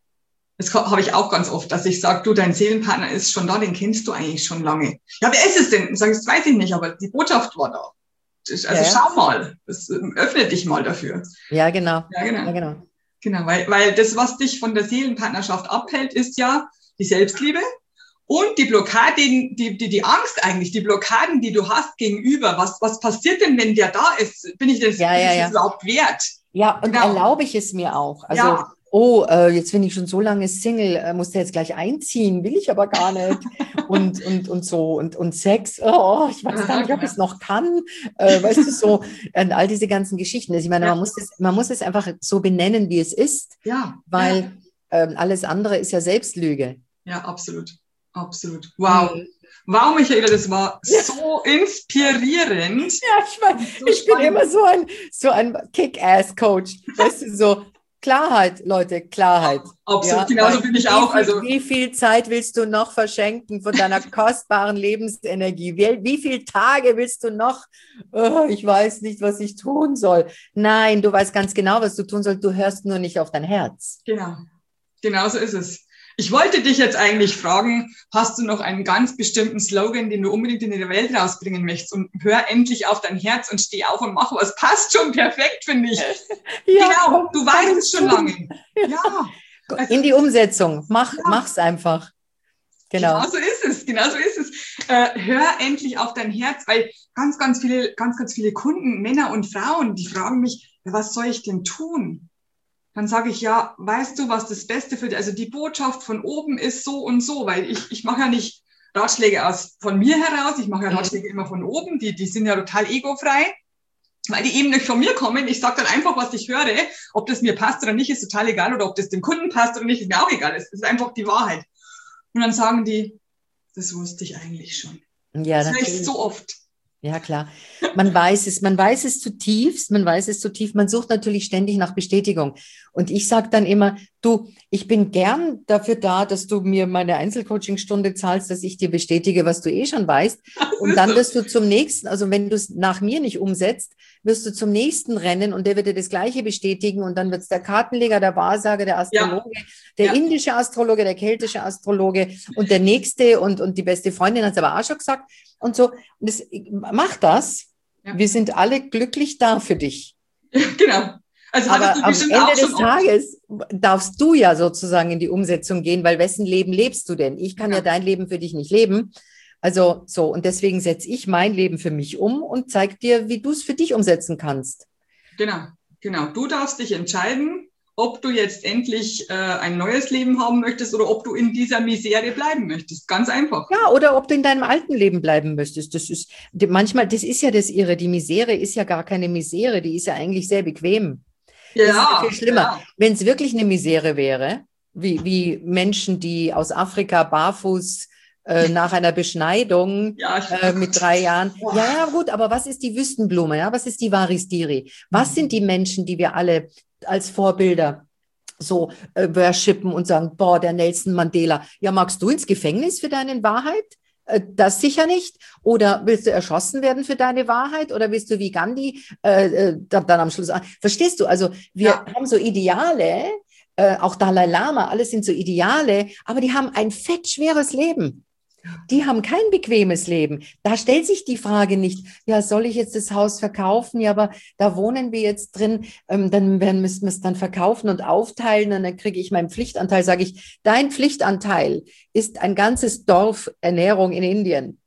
[SPEAKER 1] Das ko- habe ich auch ganz oft, dass ich sage, du, dein Seelenpartner ist schon da, den kennst du eigentlich schon lange. Ja, wer ist es denn? Sag ich, das weiß ich nicht, aber die Botschaft war da. Das- Also
[SPEAKER 2] Ja, ja.
[SPEAKER 1] schau mal, das, ähm, öffne dich mal dafür.
[SPEAKER 2] Ja, genau.
[SPEAKER 1] Ja, genau.
[SPEAKER 2] Ja, genau.
[SPEAKER 1] Genau, weil, weil das, was dich von der Seelenpartnerschaft abhält, ist ja die Selbstliebe und die Blockaden, die, die, die Angst eigentlich, die Blockaden, die du hast gegenüber. Was, was passiert denn, wenn der da ist? Bin ich das,
[SPEAKER 2] Ja,
[SPEAKER 1] bin
[SPEAKER 2] ja,
[SPEAKER 1] ich
[SPEAKER 2] ja.
[SPEAKER 1] das überhaupt wert?
[SPEAKER 2] Ja, und
[SPEAKER 1] Genau.
[SPEAKER 2] erlaube ich es mir auch. Also,
[SPEAKER 1] Ja.
[SPEAKER 2] oh, äh, jetzt bin ich schon so lange Single, äh, muss der jetzt gleich einziehen, will ich aber gar nicht. Und, und, und so, und, und Sex, oh, ich weiß gar nicht, ob ich es noch kann. Äh, weißt du, so, und all diese ganzen Geschichten. Also ich meine,
[SPEAKER 1] Ja.
[SPEAKER 2] man muss es, man muss es einfach so benennen, wie es ist,
[SPEAKER 1] Ja,
[SPEAKER 2] weil ähm, alles andere ist ja Selbstlüge.
[SPEAKER 1] ja, absolut, absolut. Wow,
[SPEAKER 2] Mhm.
[SPEAKER 1] wow, Michaela, das war so inspirierend.
[SPEAKER 2] Ja, ich meine,
[SPEAKER 1] So
[SPEAKER 2] ich bin
[SPEAKER 1] spannend.
[SPEAKER 2] immer so ein, so ein Kick-Ass-Coach. Weißt du, so, Klarheit, Leute, Klarheit.
[SPEAKER 1] Absolut,
[SPEAKER 2] ja,
[SPEAKER 1] genauso bin ich auch.
[SPEAKER 2] Wie viel,
[SPEAKER 1] also
[SPEAKER 2] wie viel Zeit willst du noch verschenken von deiner kostbaren Lebensenergie? Wie, wie viele Tage willst du noch? Oh, ich weiß nicht, was ich tun soll. Nein, du weißt ganz genau, was du tun sollst. Du hörst nur nicht auf dein Herz.
[SPEAKER 1] Genau, genau so ist es. Ich wollte dich jetzt eigentlich fragen, hast du noch einen ganz bestimmten Slogan, den du unbedingt in die Welt rausbringen möchtest? Und hör endlich auf dein Herz und steh auf und mach was. Passt schon perfekt, finde ich. Ja, genau, du weißt es schon lange. Ja.
[SPEAKER 2] Also, in die Umsetzung. Mach, ja. Mach's einfach. Genau.
[SPEAKER 1] Genau so ist es, genau so ist es. Äh, hör endlich auf dein Herz, weil ganz, ganz viele, ganz, ganz viele Kunden, Männer und Frauen, die fragen mich, ja, was soll ich denn tun? Dann sage ich, ja, weißt du, was das Beste für dich, also die Botschaft von oben ist so und so, weil ich, ich mache ja nicht Ratschläge aus von mir heraus, ich mache ja Ratschläge immer von oben, die, die sind ja total egofrei, weil die eben nicht von mir kommen. Ich sage dann einfach, was ich höre, ob das mir passt oder nicht, ist total egal, oder ob das dem Kunden passt oder nicht, ist mir auch egal, es ist einfach die Wahrheit. Und dann sagen die, das wusste ich eigentlich schon.
[SPEAKER 2] Ja,
[SPEAKER 1] das höre ich so oft.
[SPEAKER 2] Ja, klar. Man weiß es, man weiß es zutiefst, man weiß es zutiefst, man sucht natürlich ständig nach Bestätigung. Und ich sage dann immer, du, ich bin gern dafür da, dass du mir meine Einzelcoaching-Stunde zahlst, dass ich dir bestätige, was du eh schon weißt. Und dann wirst du zum nächsten, also wenn du es nach mir nicht umsetzt, wirst du zum nächsten rennen und der wird dir das Gleiche bestätigen und dann wird es der Kartenleger, der Wahrsager, der Astrologe, ja. der ja. indische Astrologe, der keltische Astrologe und der nächste und, und die beste Freundin hat es aber auch schon gesagt und so. Und das, mach das. Ja. Wir sind alle glücklich da für dich.
[SPEAKER 1] Genau. Also
[SPEAKER 2] aber am Ende des Tages darfst du ja sozusagen in die Umsetzung gehen, weil wessen Leben lebst du denn? Ich kann ja, ja dein Leben für dich nicht leben. Also so, und deswegen setze ich mein Leben für mich um und zeige dir, wie du es für dich umsetzen kannst.
[SPEAKER 1] Genau, genau. Du darfst dich entscheiden, ob du jetzt endlich äh, ein neues Leben haben möchtest oder ob du in dieser Misere bleiben möchtest. Ganz einfach.
[SPEAKER 2] Ja, oder ob du in deinem alten Leben bleiben möchtest. Das ist manchmal, das ist ja das Irre. Die Misere ist ja gar keine Misere, die ist ja eigentlich sehr bequem. Ja, das ist ja viel schlimmer. Ja. Wenn es wirklich eine Misere wäre, wie, wie Menschen, die aus Afrika barfuß äh, nach einer Beschneidung ja, äh, mit drei Jahren. Ja, ja, gut, aber was ist die Wüstenblume? Ja? Was ist die Varistiri? Was sind die Menschen, die wir alle als Vorbilder so äh, worshipen und sagen, boah, der Nelson Mandela. Ja, magst du ins Gefängnis für deine Wahrheit? Das sicher nicht. Oder willst du erschossen werden für deine Wahrheit? Oder willst du wie Gandhi äh, dann am Schluss? Verstehst du? Also wir ja. haben so Ideale, äh, auch Dalai Lama, alles sind so Ideale, aber die haben ein fettschweres Leben. Die haben kein bequemes Leben. Da stellt sich die Frage nicht, ja, soll ich jetzt das Haus verkaufen? Ja, aber da wohnen wir jetzt drin, ähm, dann werden, müssen wir es dann verkaufen und aufteilen und dann kriege ich meinen Pflichtanteil. Sage ich, dein Pflichtanteil ist ein ganzes Dorf Ernährung in Indien.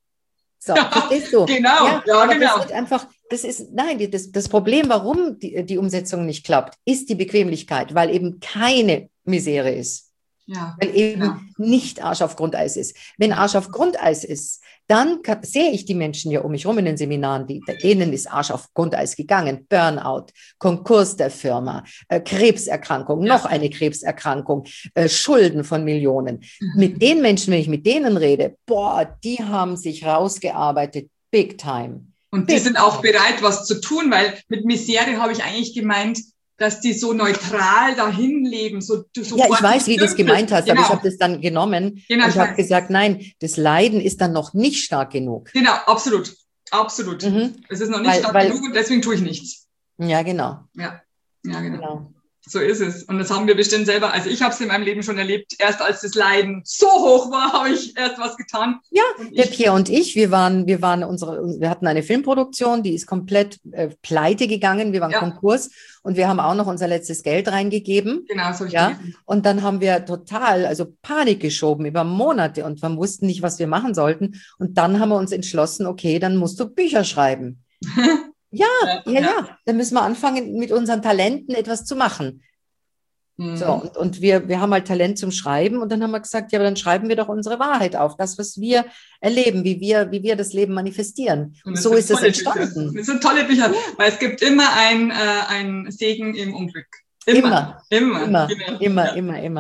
[SPEAKER 2] So, ja, verstehst du?
[SPEAKER 1] Genau,
[SPEAKER 2] ja,
[SPEAKER 1] ja,
[SPEAKER 2] aber
[SPEAKER 1] genau.
[SPEAKER 2] Das ist einfach, das ist, nein, die, das, das Problem, warum die, die Umsetzung nicht klappt, ist die Bequemlichkeit, weil eben keine Misere ist.
[SPEAKER 1] Ja,
[SPEAKER 2] weil eben
[SPEAKER 1] genau.
[SPEAKER 2] nicht Arsch auf Grundeis ist. Wenn Arsch auf Grundeis ist, dann kann, sehe ich die Menschen ja um mich rum in den Seminaren, die, denen ist Arsch auf Grundeis gegangen. Burnout, Konkurs der Firma, äh, Krebserkrankung, ja. noch eine Krebserkrankung, äh, Schulden von Millionen. Mhm. Mit den Menschen, wenn ich mit denen rede, boah, die haben sich rausgearbeitet, big time.
[SPEAKER 1] Und die big sind auch time. bereit, was zu tun, weil mit Misere habe ich eigentlich gemeint, dass die so neutral dahin leben. So, so
[SPEAKER 2] ja, ich weiß, wie du es gemeint hast, genau. aber ich habe das dann genommen
[SPEAKER 1] genau,
[SPEAKER 2] und habe gesagt, nein, das Leiden ist dann noch nicht stark genug.
[SPEAKER 1] Genau, absolut, absolut. Mhm. Es ist noch nicht weil, stark weil, genug und deswegen tue ich nichts.
[SPEAKER 2] Ja, genau.
[SPEAKER 1] Ja, ja genau. genau. So ist es. Und das haben wir bestimmt selber, also ich habe es in meinem Leben schon erlebt, erst als das Leiden so hoch war, habe ich erst was getan.
[SPEAKER 2] Ja, und der Pierre und ich, wir waren, wir waren unsere, wir hatten eine Filmproduktion, die ist komplett äh, pleite gegangen, wir waren ja. Konkurs und wir haben auch noch unser letztes Geld reingegeben.
[SPEAKER 1] Genau, das habe ich
[SPEAKER 2] ja?
[SPEAKER 1] gelesen.
[SPEAKER 2] Und dann haben wir total, also Panik geschoben über Monate und wir wussten nicht, was wir machen sollten. Und dann haben wir uns entschlossen, okay, dann musst du Bücher schreiben. Ja, ja, ja, ja. Dann müssen wir anfangen, mit unseren Talenten etwas zu machen. Mhm. So, und, und wir, wir haben halt Talent zum Schreiben und dann haben wir gesagt, ja, aber dann schreiben wir doch unsere Wahrheit auf, das, was wir erleben, wie wir, wie wir das Leben manifestieren. Und so ist es entstanden.
[SPEAKER 1] Bücher. Das sind tolle Bücher, ja. weil es gibt immer ein, äh, ein Segen im Unglück. Immer.
[SPEAKER 2] Immer.
[SPEAKER 1] Immer.
[SPEAKER 2] Immer, genau. immer, ja. immer, immer.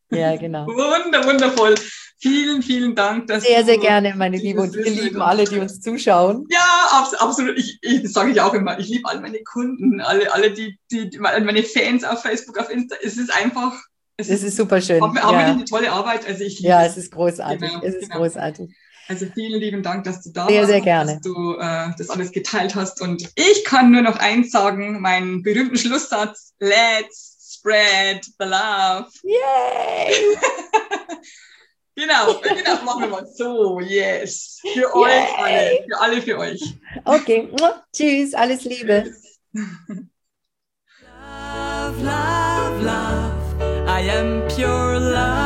[SPEAKER 2] Ja, genau.
[SPEAKER 1] Wunder, wundervoll. Vielen, vielen Dank. Dass
[SPEAKER 2] sehr,
[SPEAKER 1] du
[SPEAKER 2] sehr gerne, meine Liebe. Und wir lieben alle, die uns zuschauen.
[SPEAKER 1] Ja, abs absolut. Ich, ich, das sage ich auch immer. Ich liebe all meine Kunden, alle, alle die, die, die, meine Fans auf Facebook, auf Insta. Es ist einfach...
[SPEAKER 2] Es ist, ist super schön.
[SPEAKER 1] Haben, haben ja. wir eine tolle Arbeit. Also ich liebe
[SPEAKER 2] ja, es ist großartig.
[SPEAKER 1] Genau,
[SPEAKER 2] es ist
[SPEAKER 1] genau.
[SPEAKER 2] großartig.
[SPEAKER 1] Also vielen lieben Dank, dass du da
[SPEAKER 2] sehr,
[SPEAKER 1] warst,
[SPEAKER 2] sehr gerne.
[SPEAKER 1] dass du äh, das alles geteilt hast. Und ich kann nur noch eins sagen, meinen berühmten Schlusssatz: Let's spread the love.
[SPEAKER 2] Yay!
[SPEAKER 1] Genau, genau, machen wir mal so. Yes. Für Yay. euch alle. Für alle, für euch.
[SPEAKER 2] Okay. Tschüss, alles Liebe.
[SPEAKER 3] Love, love, love. I am pure love.